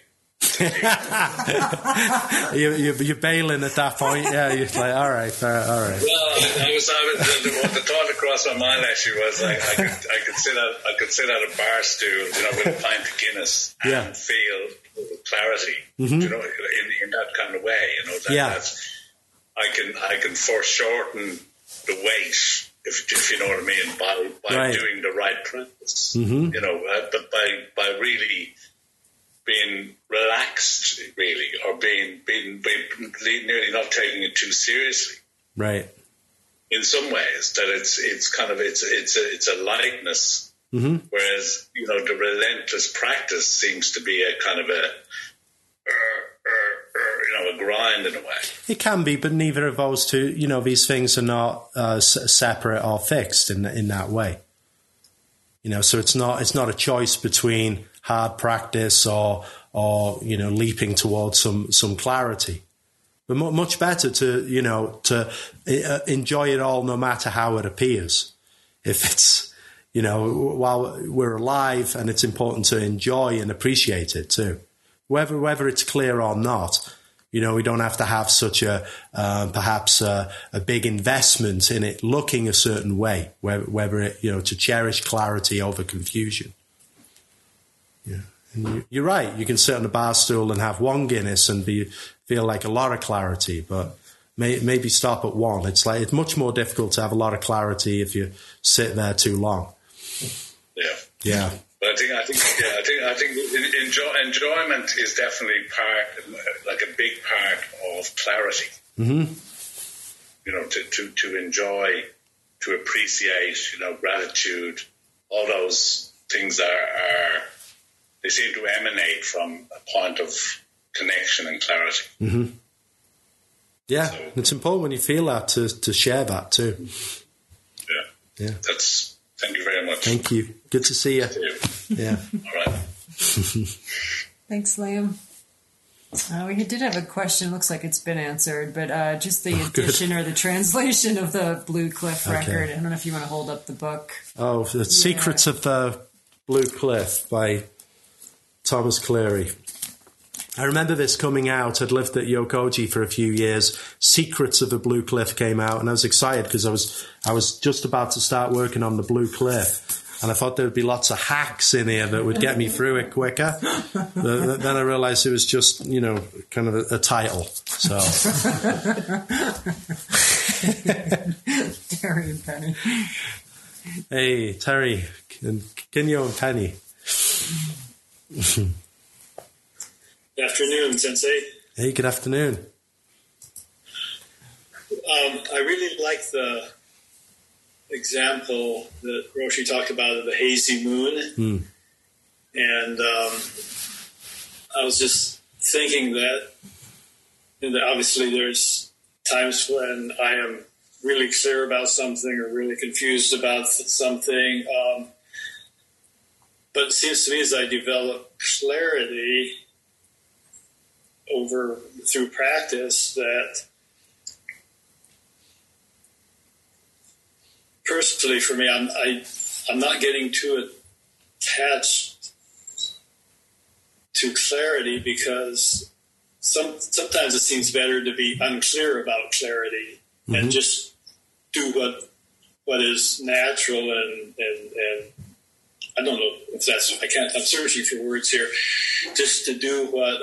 S6: you're bailing at that point. Yeah, you're like, all right.
S9: Well, the thought across my mind actually was like I could sit at a bar stool, you know, with a pint of Guinness and feel clarity, you know, in that kind of way, you know. That's, I can foreshorten the wait, if you know what I mean, by doing the right practice, you know, but by really being relaxed, really, or being nearly not taking it too seriously,
S6: right?
S9: In some ways, that it's kind of it's a lightness, whereas, you know, the relentless practice seems to be a kind of a grind in a way.
S6: It can be, but neither of those two, you know, these things are not separate or fixed in that way. You know, so it's not a choice between hard practice or you know, leaping towards some clarity. But much better to enjoy it all, no matter how it appears. If it's, you know, while we're alive, and it's important to enjoy and appreciate it too, whether it's clear or not. You know, we don't have to have such perhaps a big investment in it looking a certain way, whether it, you know, to cherish clarity over confusion. Yeah, and you're right. You can sit on a bar stool and have one Guinness and feel like a lot of clarity, but maybe stop at one. It's much more difficult to have a lot of clarity if you sit there too long. Yeah.
S9: But I think enjoyment is definitely like a big part of clarity. Mm-hmm. You know, to enjoy, to appreciate, you know, gratitude, all those things are they seem to emanate from a point of connection and clarity.
S6: Mm-hmm. Yeah, so, it's important when you feel that to share that too. Yeah.
S9: Thank you very much.
S6: Thank you. Good to see you. Yeah.
S9: All right.
S3: Thanks, Liam. We did have a question. Looks like it's been answered, but just the edition or the translation of the Blue Cliff record. I don't know if you want to hold up the book.
S6: Oh, The Secrets of the Blue Cliff by Thomas Cleary. I remember this coming out. I'd lived at Yokoji for a few years. Secrets of the Blue Cliff came out, and I was excited because I was just about to start working on the Blue Cliff, and I thought there would be lots of hacks in here that would get me through it quicker. Then I realized it was just, you know, kind of a title. So
S3: Terry and Penny.
S6: Hey, Terry and Kinyo and Penny.
S7: Good afternoon, Sensei.
S6: Hey, good afternoon.
S7: I really like the example that Roshi talked about of the hazy moon. And I was just thinking that obviously there's times when I am really clear about something or really confused about something. But it seems to me as I develop clarity through practice, that personally for me, I'm not getting too attached to clarity, because sometimes it seems better to be unclear about clarity and just do what is natural and I don't know if that's, I'm searching for words here, just to do what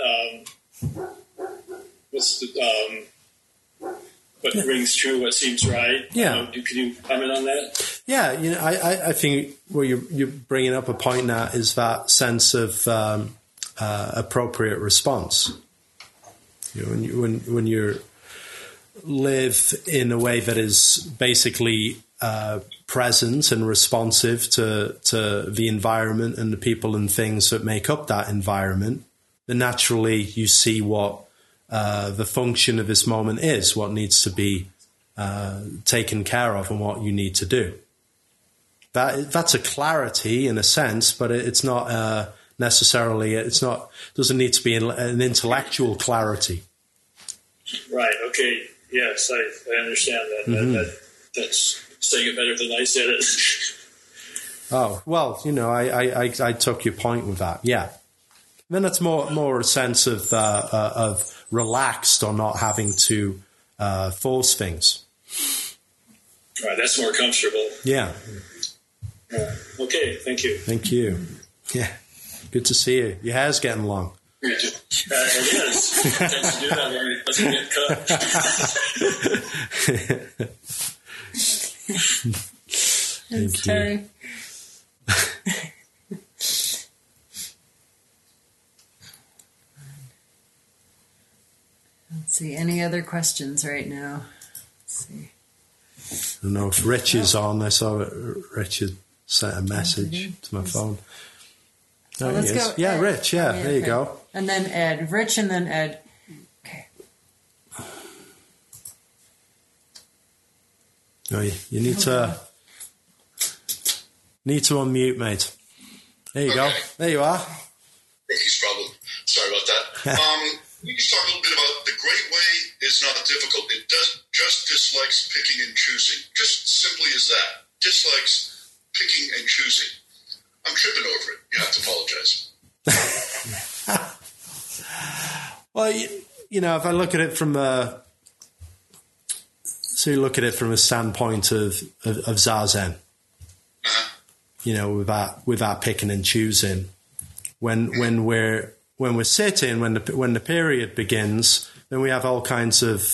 S7: rings true, what seems right.
S6: Yeah.
S7: Can you comment on that?
S6: Yeah, you know, I think where you're bringing up a point now is that sense of appropriate response. You know, when you're live in a way that is basically present and responsive to the environment and the people and things that make up that environment, then naturally you see what the function of this moment is, what needs to be taken care of and what you need to do. That's a clarity in a sense, but it's not necessarily, doesn't need to be an intellectual clarity.
S7: Right, okay, yes, I understand that. Mm-hmm. That's saying it better than I said it.
S6: Oh, well, I took your point with that, yeah. Then it's more a sense of relaxed or not having to force things.
S7: Right, that's more comfortable.
S6: Yeah.
S7: Okay, thank you.
S6: Thank you. Yeah, good to see you. Your hair's getting long.
S7: It is. It tends to do that when it doesn't get cut.
S3: Thanks, Terry. Let's see. Any other questions right now? Let's see.
S6: I don't know if Rich is on. I saw that Richard sent a message to my phone.
S3: Oh, let's go.
S6: Yeah,
S3: Ed.
S6: Rich. Yeah, there you go.
S3: And then Ed. Rich and then Ed. Okay.
S6: Oh, you need to unmute, mate. There you go. There you are.
S10: Rookie's problem. Sorry about that. We just talk a little bit about the great way is not difficult. It just dislikes picking and choosing. Just simply as that. Dislikes picking and choosing. I'm tripping over it. You have to apologize.
S6: Well, if I look at it from a standpoint of Zazen, with our picking and choosing, when we're sitting, when the period begins, then we have all kinds of,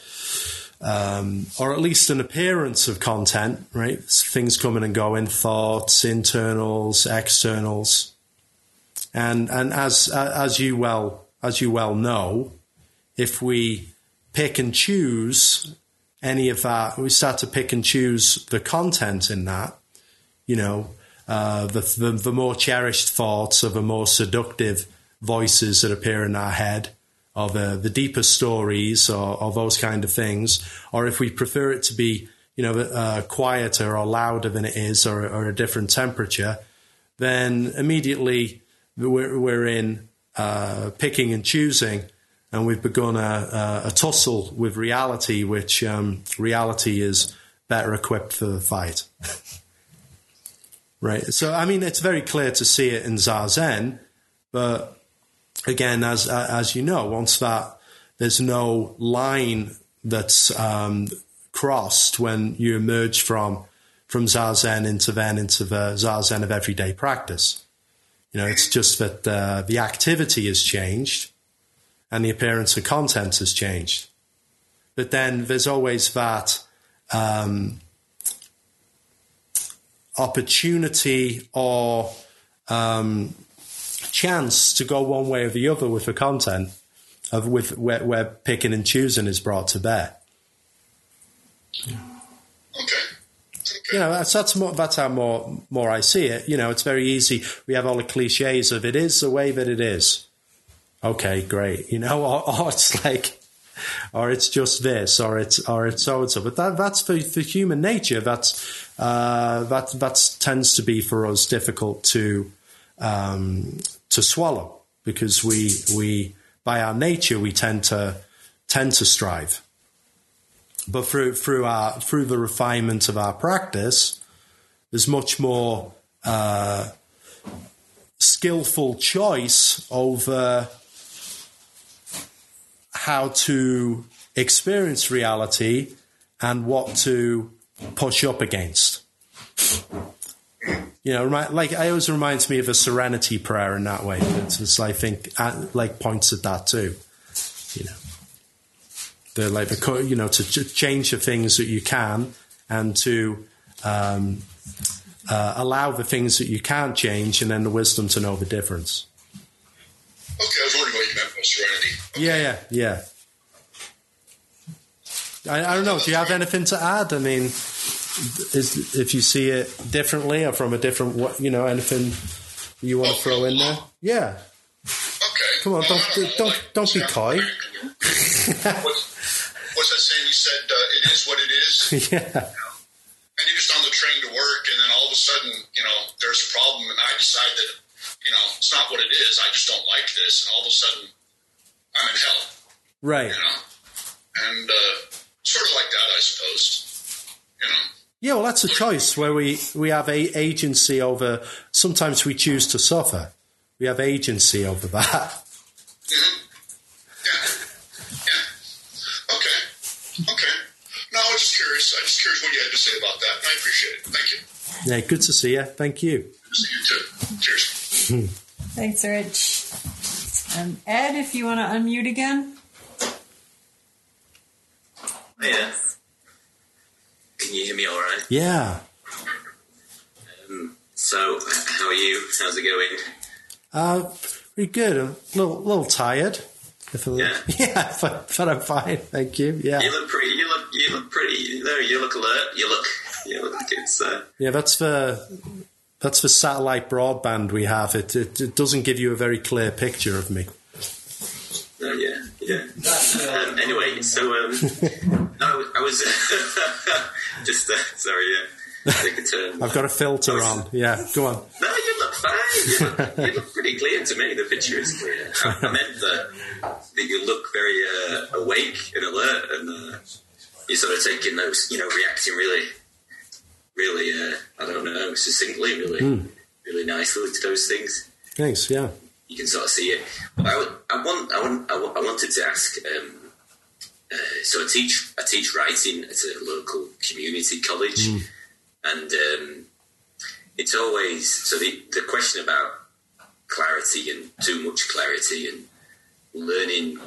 S6: or at least an appearance of content, right? Things coming and going, thoughts, internals, externals, and as you well know, if we pick and choose any of that, we start to pick and choose the content in that, the more cherished thoughts or the more seductive voices that appear in our head, or the deeper stories, or those kind of things, or if we prefer it to be, quieter or louder than it is, or a different temperature, then immediately we're in picking and choosing, and we've begun a tussle with reality, which reality is better equipped for the fight. Right. So, it's very clear to see it in Zazen, but again, as you know, once that there's no line that's crossed when you emerge from Zazen into the Zazen of everyday practice. It's just that the activity has changed and the appearance of content has changed. But then there's always that opportunity or chance to go one way or the other with the content of where picking and choosing is brought to bear.
S10: Okay.
S6: That's how more I see it. It's very easy. We have all the cliches of it is the way that it is. Okay, great. Or it's like, or it's just this, or it's so and so. But that's for human nature. That tends to be for us difficult to swallow, because we by our nature we tend to strive. But through the refinement of our practice, there's much more skillful choice over how to experience reality and what to push up against. Like it always reminds me of a serenity prayer in that way. It's I think points at that too. They're like to change the things that you can, and to allow the things that you can't change, and then the wisdom to know the difference.
S10: Okay, I was wondering what you meant by serenity. Okay.
S6: Yeah. I don't know. Do you have anything to add? I mean, if you see it differently or from a different, anything you want to throw in there? Yeah.
S10: Okay.
S6: Come on, don't be coy.
S10: What's that saying? You said it is what it is.
S6: Yeah.
S10: And you're just on the train to work, and then all of a sudden, there's a problem, and I decide that, it's not what it is. I just don't like this, and all of a sudden, I'm in hell.
S6: Right.
S10: And sort of like that, I suppose.
S6: Yeah, well, that's a choice where we have agency over. Sometimes we choose to suffer. We have agency over that.
S10: Mm-hmm. Yeah. Okay. No, I was just curious. What you had to say about that. I appreciate it. Thank you.
S6: Yeah, good to see you. Thank you.
S10: Good to see you too. Cheers.
S3: Thanks, Rich. Ed, if you want to unmute again.
S11: Yeah. Can you hear me all right?
S6: Yeah.
S11: So, how are you? How's it going?
S6: Pretty good. A little tired. Yeah, but I'm fine. Thank you. Yeah.
S11: You look pretty. You look pretty. You look alert. You look like it's.
S6: Yeah, that's for satellite broadband we have. It doesn't give you a very clear picture of me.
S11: Oh yeah. Anyway, so I was just sorry. Take a turn.
S6: I've got a filter on. Yeah, go on.
S11: No, you look fine. You look pretty clear to me. The picture is clear. I meant that you look very awake and alert, and you're sort of taking those, reacting really, I don't know, succinctly, really nicely to those things.
S6: Thanks. Yeah.
S11: You can sort of see it. I wanted to ask. So I teach writing at a local community college, and it's always so the question about clarity and too much clarity and learning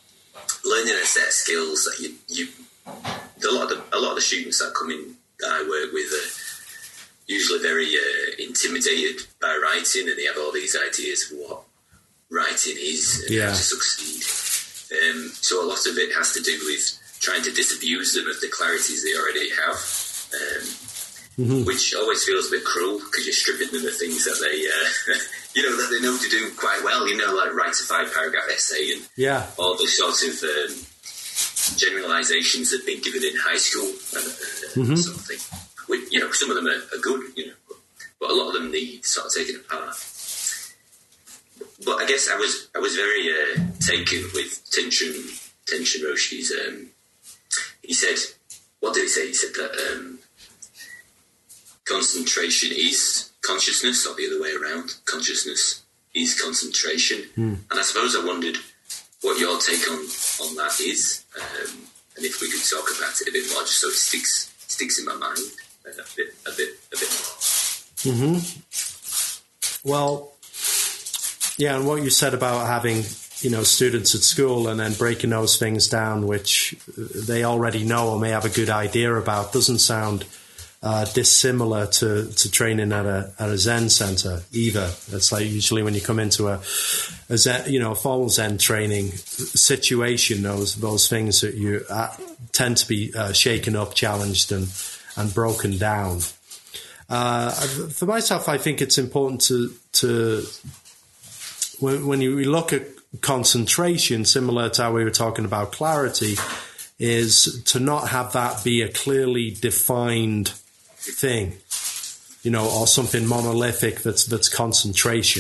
S11: a set of skills that you a lot of the students that come in that I work with are usually very intimidated by writing, and they have all these ideas of what writing is and how to succeed. So a lot of it has to do with trying to disabuse them of the clarities they already have, which always feels a bit cruel because you're stripping them of things that they, that they know to do quite well. Like write a 5-paragraph essay and all the sorts of generalizations that have been given in high school and sort of thing. Which, some of them are good, but a lot of them need sort of taken apart. But I guess I was very taken with Tenshin Roshi's. He said, what did he say? He said that concentration is consciousness, or the other way around. Consciousness is concentration. And I suppose I wondered what your take on that is, and if we could talk about it a bit more, just so it sticks in my mind a bit more.
S6: Well. Yeah, and what you said about having, students at school and then breaking those things down, which they already know or may have a good idea about, doesn't sound dissimilar to training at a Zen center either. It's like usually when you come into a Zen, a formal Zen training situation, those things that you tend to be shaken up, challenged, and broken down. For myself, I think it's important to when you look at concentration, similar to how we were talking about clarity, is to not have that be a clearly defined thing, or something monolithic that's concentration.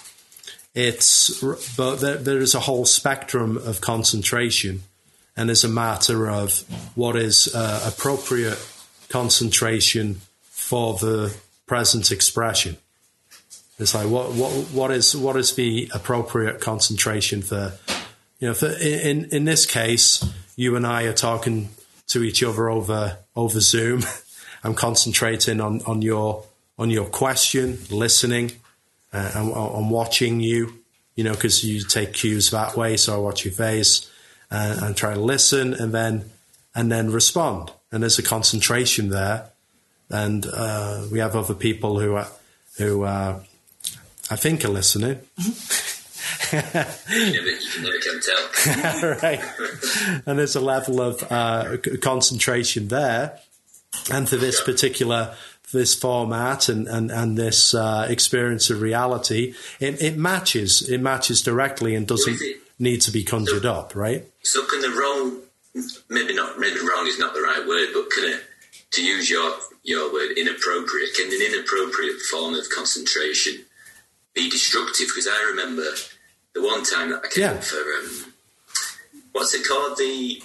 S6: But there is a whole spectrum of concentration, and it's a matter of what is appropriate concentration for the present expression. It's like what is the appropriate concentration for, in this case, you and I are talking to each other over Zoom. I'm concentrating on your question, listening, and watching you, because you take cues that way. So I watch your face and try to listen and then respond. And there's a concentration there, and we have other people who I think are listening,
S11: You can never tell.
S6: Right. And there's a level of concentration there. And for this particular, this format and this experience of reality, it matches directly and doesn't need to be conjured up, right?
S11: So can the wrong, maybe wrong is not the right word, but to use your word, inappropriate, can an inappropriate form of concentration be destructive? Because I remember the one time that I came up for what's it called, the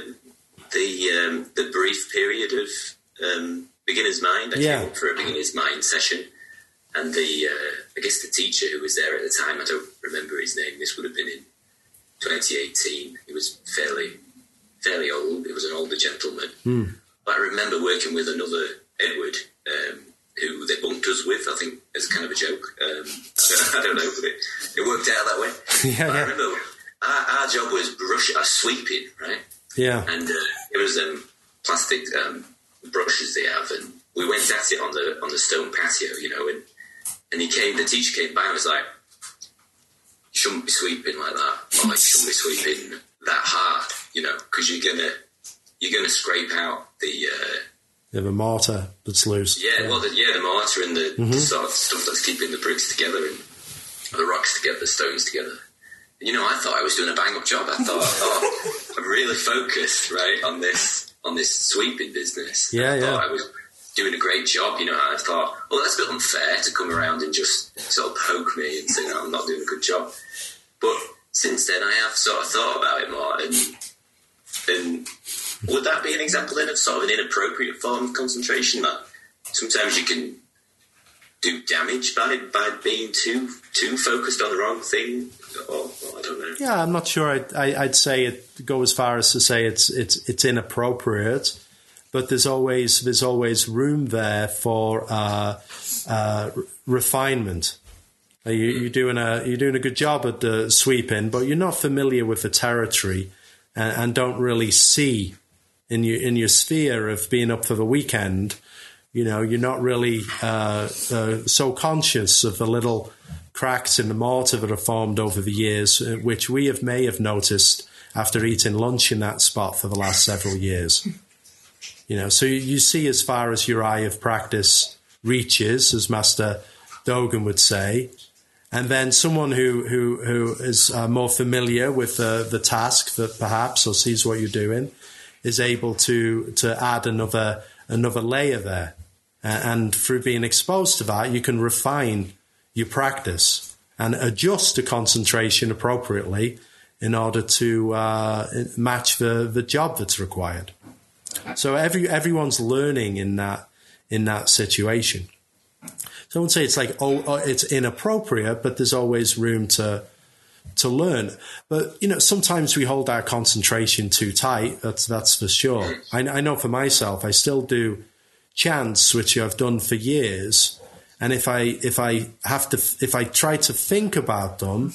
S11: brief period of beginner's mind. I came up for a beginner's mind session, and I guess the teacher who was there at the time, I don't remember his name. This would have been in 2018. He was fairly old. He was an older gentleman. But I remember working with another Edward, who they bunked us with, I think, as kind of a joke. I don't know, but it worked out that way. I remember our job was sweeping, right?
S6: Yeah.
S11: And it was plastic brushes they have, and we went at it on the stone patio, and the teacher came by and was like, you shouldn't be sweeping like that, or you shouldn't be sweeping that hard, because you're gonna scrape out
S6: the mortar that's loose.
S11: The mortar and the sort of stuff that's keeping the bricks together and the rocks together, the stones together. And, I thought I was doing a bang-up job. I thought, I'm really focused, right, on this sweeping business. I thought I was doing a great job, I thought, that's a bit unfair to come around and just sort of poke me and say, no, I'm not doing a good job. But since then, I have sort of thought about it more, and would that be an example then of sort of an inappropriate form of concentration, that sometimes you can do damage by being too focused on the wrong thing, or I don't know.
S6: Yeah, I'm not sure. I'd say go as far as to say it's inappropriate, but there's always room there for refinement. You're doing a good job at the sweeping, but you're not familiar with the territory and don't really see in your sphere of being up for the weekend. You're not really so conscious of the little cracks in the mortar that have formed over the years, which we may have noticed after eating lunch in that spot for the last several years. So you see as far as your eye of practice reaches, as Master Dogen would say, and then someone who is more familiar with the task that perhaps, or sees what you're doing, is able to add another layer there. And through being exposed to that, you can refine your practice and adjust the concentration appropriately in order to match the job that's required. So everyone's learning in that situation. So I wouldn't say it's like, it's inappropriate, but there's always room to learn. But, sometimes we hold our concentration too tight. That's for sure. I know for myself, I still do chants, which I've done for years. And if I try to think about them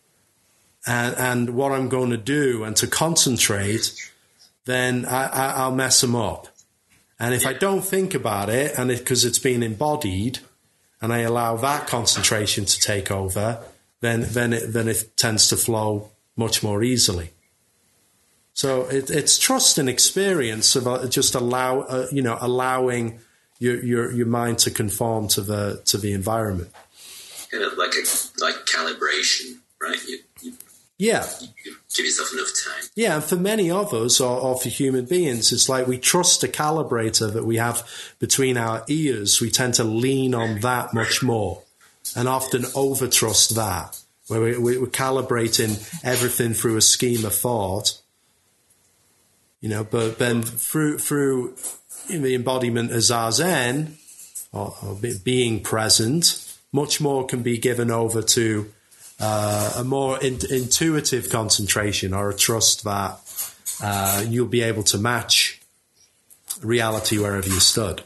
S6: and what I'm going to do and to concentrate, then I'll mess them up. And if I don't think about it, and because it's been embodied, and I allow that concentration to take over, then it tends to flow much more easily. So it's trust and experience of just allowing your mind to conform to the environment.
S11: Kind of like calibration, right? You give yourself enough time.
S6: Yeah, and for many of us, or for human beings, it's like we trust the calibrator that we have between our ears. We tend to lean on that much more, and often over-trust that, where we're calibrating everything through a scheme of thought. But then through the embodiment of Zazen, or being present, much more can be given over to a more intuitive concentration, or a trust that you'll be able to match reality wherever you stood.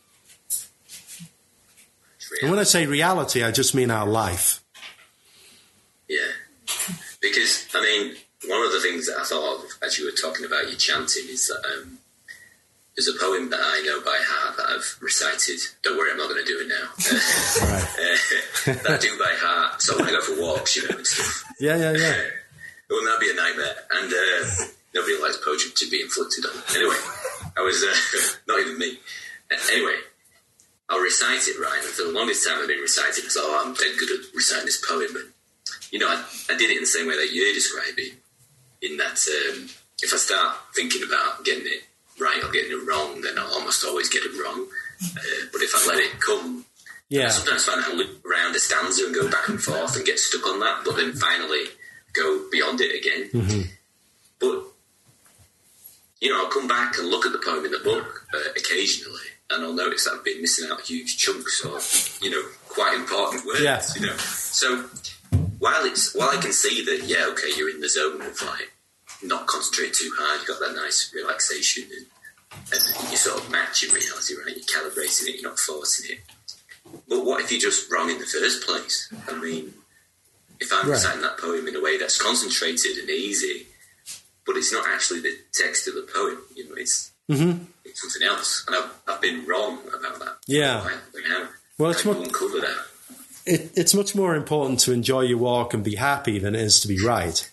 S6: And when I say reality, I just mean our life.
S11: Yeah. Because, one of the things that I thought of as you were talking about your chanting is that there's a poem that I know by heart that I've recited. Don't worry, I'm not going to do it now. That I do by heart. So when I go for walks, and stuff.
S6: Yeah.
S11: Wouldn't that be a nightmare? And nobody likes poetry to be inflicted on. Anyway, I was, not even me. Anyway, I'll recite it, right? And for the longest time I've been reciting, because I'm dead good at reciting this poem. But, I did it in the same way that you're describing, in that if I start thinking about getting it right or getting it wrong, then I'll almost always get it wrong. But if I let it come, I sometimes find I loop around a stanza and go back and forth and get stuck on that, but then finally go beyond it again. Mm-hmm. But, I'll come back and look at the poem in the book occasionally, and I'll notice that I've been missing out huge chunks of, quite important words, So while I can see that, you're in the zone of, like, not concentrate too hard, you've got that nice relaxation, and you're sort of matching reality, right? You're calibrating it, you're not forcing it. But what if you're just wrong in the first place? I mean, if I'm reciting that poem in a way that's concentrated and easy, but it's not actually the text of the poem, it's something else. And I've been wrong about that.
S6: Yeah. Well, it's much more important to enjoy your walk and be happy than it is to be right.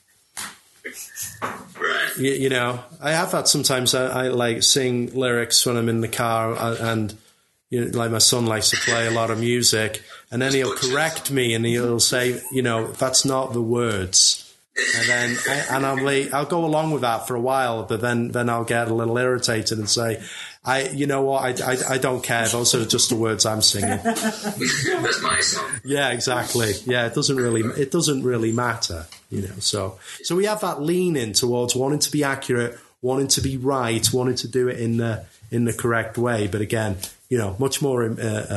S11: Right.
S6: I have that sometimes. I like sing lyrics when I'm in the car, and like my son likes to play a lot of music, and then he'll correct me and he'll say, that's not the words. And then I'll go along with that for a while, but then I'll get a little irritated and say, I don't care. Those are just the words I'm singing.
S11: That's my song.
S6: Yeah, exactly. Yeah, it doesn't really matter, So we have that lean in towards wanting to be accurate, wanting to be right, wanting to do it in the correct way. But again, much more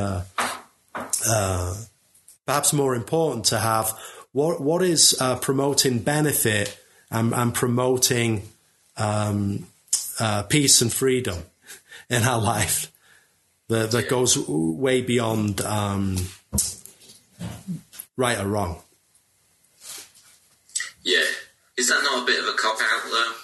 S6: perhaps more important to have what is promoting benefit and promoting peace and freedom in our life that goes way beyond right or wrong.
S11: Yeah. Is that not a bit of a cop-out, though?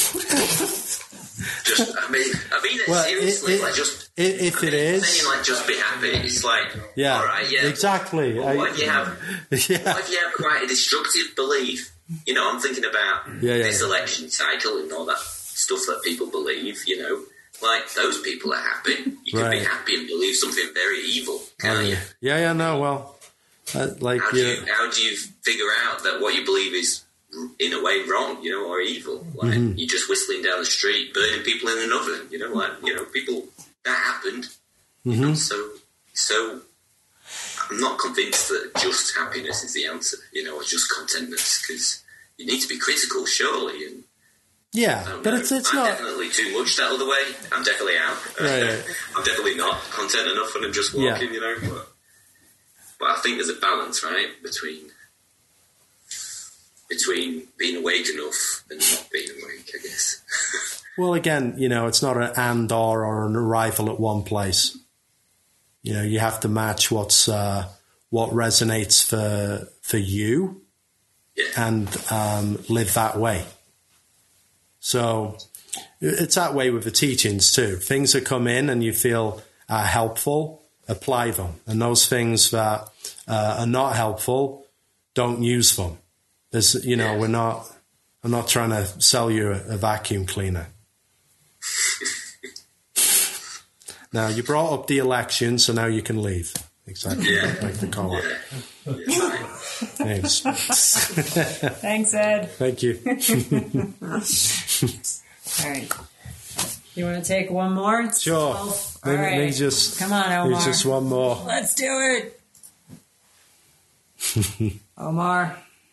S11: Seriously,
S6: if it is,
S11: saying, just be happy, it's like, all right,
S6: exactly.
S11: What if you have quite a destructive belief? I'm thinking about this election cycle and all that stuff that people believe, like those people are happy. You can be happy and believe something very evil, can't you?
S6: Yeah, no, well,
S11: how do you figure out that what you believe is in a way wrong, or evil? Like you're just whistling down the street, burning people in an oven, people, that happened. So I'm not convinced that just happiness is the answer, or just contentness, because you need to be critical, surely. And
S6: but it's
S11: I'm
S6: not
S11: definitely too much that other way. I'm definitely out. I'm definitely not content enough when I'm just walking, But I think there's a balance, right, between being awake enough and not being awake, I guess.
S6: Well, again, it's not an and or an arrival at one place. You have to match what resonates for you, and live that way. So it's that way with the teachings too. Things that come in and you feel are helpful, apply them, and those things that are not helpful, don't use them. There's, I'm not trying to sell you a vacuum cleaner. Now, you brought up the election, so now you can leave. Exactly. Like the caller. Thanks.
S3: Thanks, Ed.
S6: Thank you.
S3: All right. You want to take one more? It's
S6: sure.
S3: 12.
S6: Maybe just,
S3: come on, Omar.
S6: Just one more.
S3: Let's do it. Omar.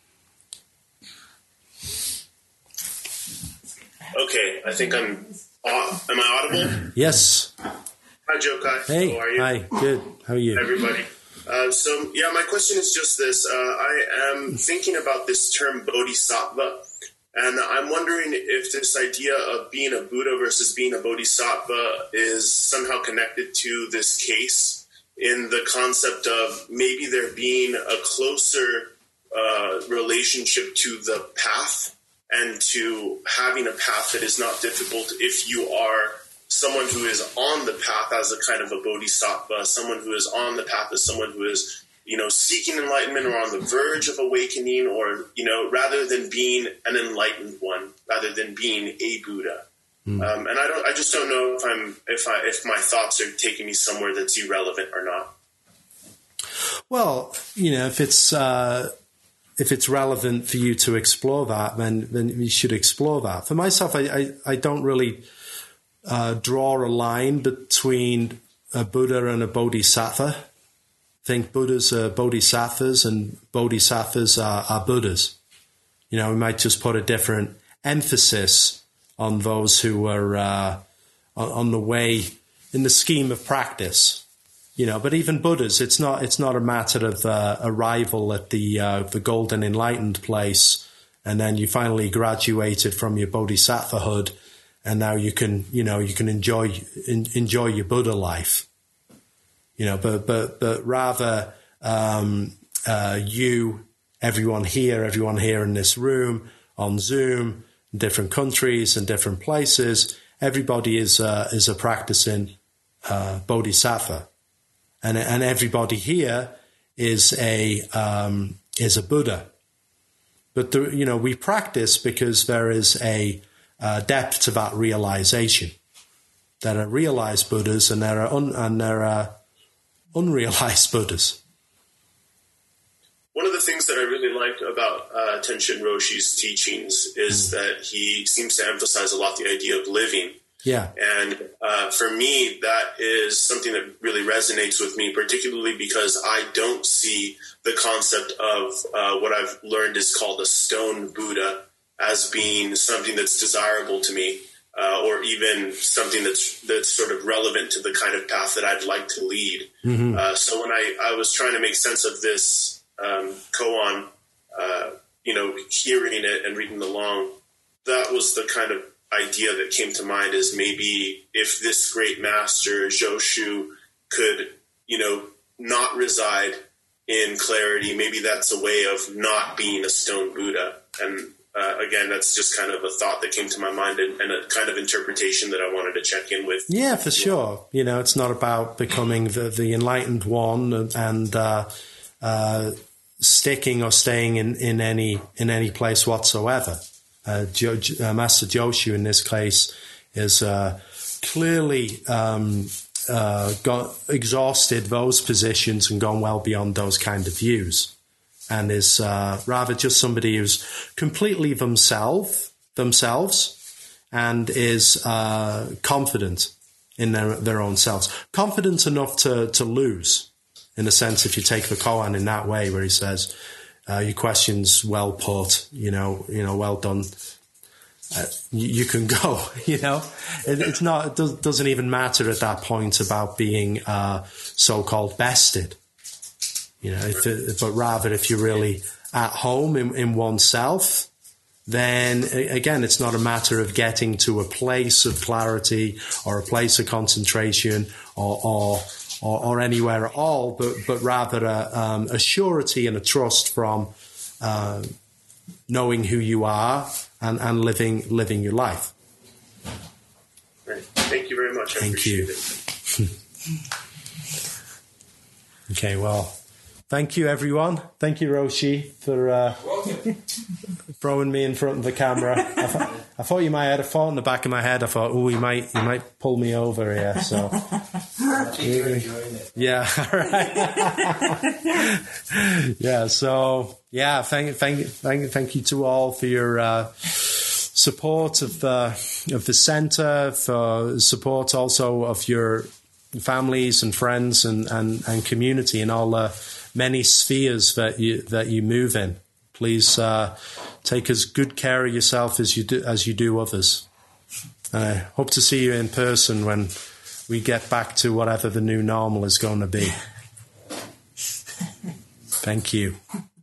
S12: Okay, I think am I audible?
S6: Yes.
S12: Hi, Joe Kai.
S6: Hey.
S12: How are you?
S6: Hi. Good. How are you?
S12: Everybody. My question is just this. I am thinking about this term bodhisattva, and I'm wondering if this idea of being a Buddha versus being a bodhisattva is somehow connected to this case, in the concept of maybe there being a closer relationship to the path, and to having a path that is not difficult if you are someone who is on the path as a kind of a bodhisattva, someone who is on the path as someone who is seeking enlightenment or on the verge of awakening, or, rather than being an enlightened one, rather than being a Buddha. And I just don't know if my thoughts are taking me somewhere that's irrelevant or not.
S6: Well, if it's relevant for you to explore that, then you should explore that. For myself, I don't really draw a line between a Buddha and a Bodhisattva. I think Buddhas are Bodhisattvas and Bodhisattvas are Buddhas. We might just put a different emphasis on those who are on the way in the scheme of practice. But even Buddhas, it's not a matter of arrival at the golden enlightened place, and then you finally graduated from your bodhisattvahood, and now you can enjoy your Buddha life. But rather everyone here in this room, on Zoom, in different countries and different places, everybody is a practicing bodhisattva. And everybody here is a Buddha, but we practice because there is a depth to that realization. There are realized Buddhas and there are unrealized Buddhas.
S12: One of the things that I really liked about Tenshin Roshi's teachings is that he seems to emphasize a lot the idea of living.
S6: Yeah.
S12: And for me, that is something that really resonates with me, particularly because I don't see the concept of what I've learned is called a stone Buddha as being something that's desirable to me, or even something that's sort of relevant to the kind of path that I'd like to lead. Mm-hmm. So when I was trying to make sense of this koan, hearing it and reading along, that was the kind of idea that came to mind, is maybe if this great master Joshu could, not reside in clarity, maybe that's a way of not being a stone Buddha. And again, that's just kind of a thought that came to my mind and a kind of interpretation that I wanted to check in with.
S6: Yeah, for sure. It's not about becoming the enlightened one and sticking or staying in any place whatsoever. Master Joshu in this case is clearly got exhausted those positions and gone well beyond those kind of views, and is rather just somebody who's completely themselves and is confident in their own selves, confident enough to lose, in a sense, if you take the koan in that way, where he says, your question's well put, well done. You can go, It's not, it doesn't even matter at that point about being so-called bested, but rather if you're really at home in oneself, then again, it's not a matter of getting to a place of clarity or a place of concentration or anywhere at all, but rather a surety and a trust from knowing who you are and living your life.
S12: Right. Thank you very much.
S6: Thank you. Okay, well, thank you, everyone. Thank you, Roshi, for throwing me in front of the camera. I thought you might have had a thought in the back of my head. I thought, you might pull me over here. So, yeah, right. Yeah. So, yeah. Thank you to all for your support of the center, for support also of your families and friends and community in all the many spheres that you move in. Please take as good care of yourself as you do others. I hope to see you in person when we get back to whatever the new normal is going to be. Thank you.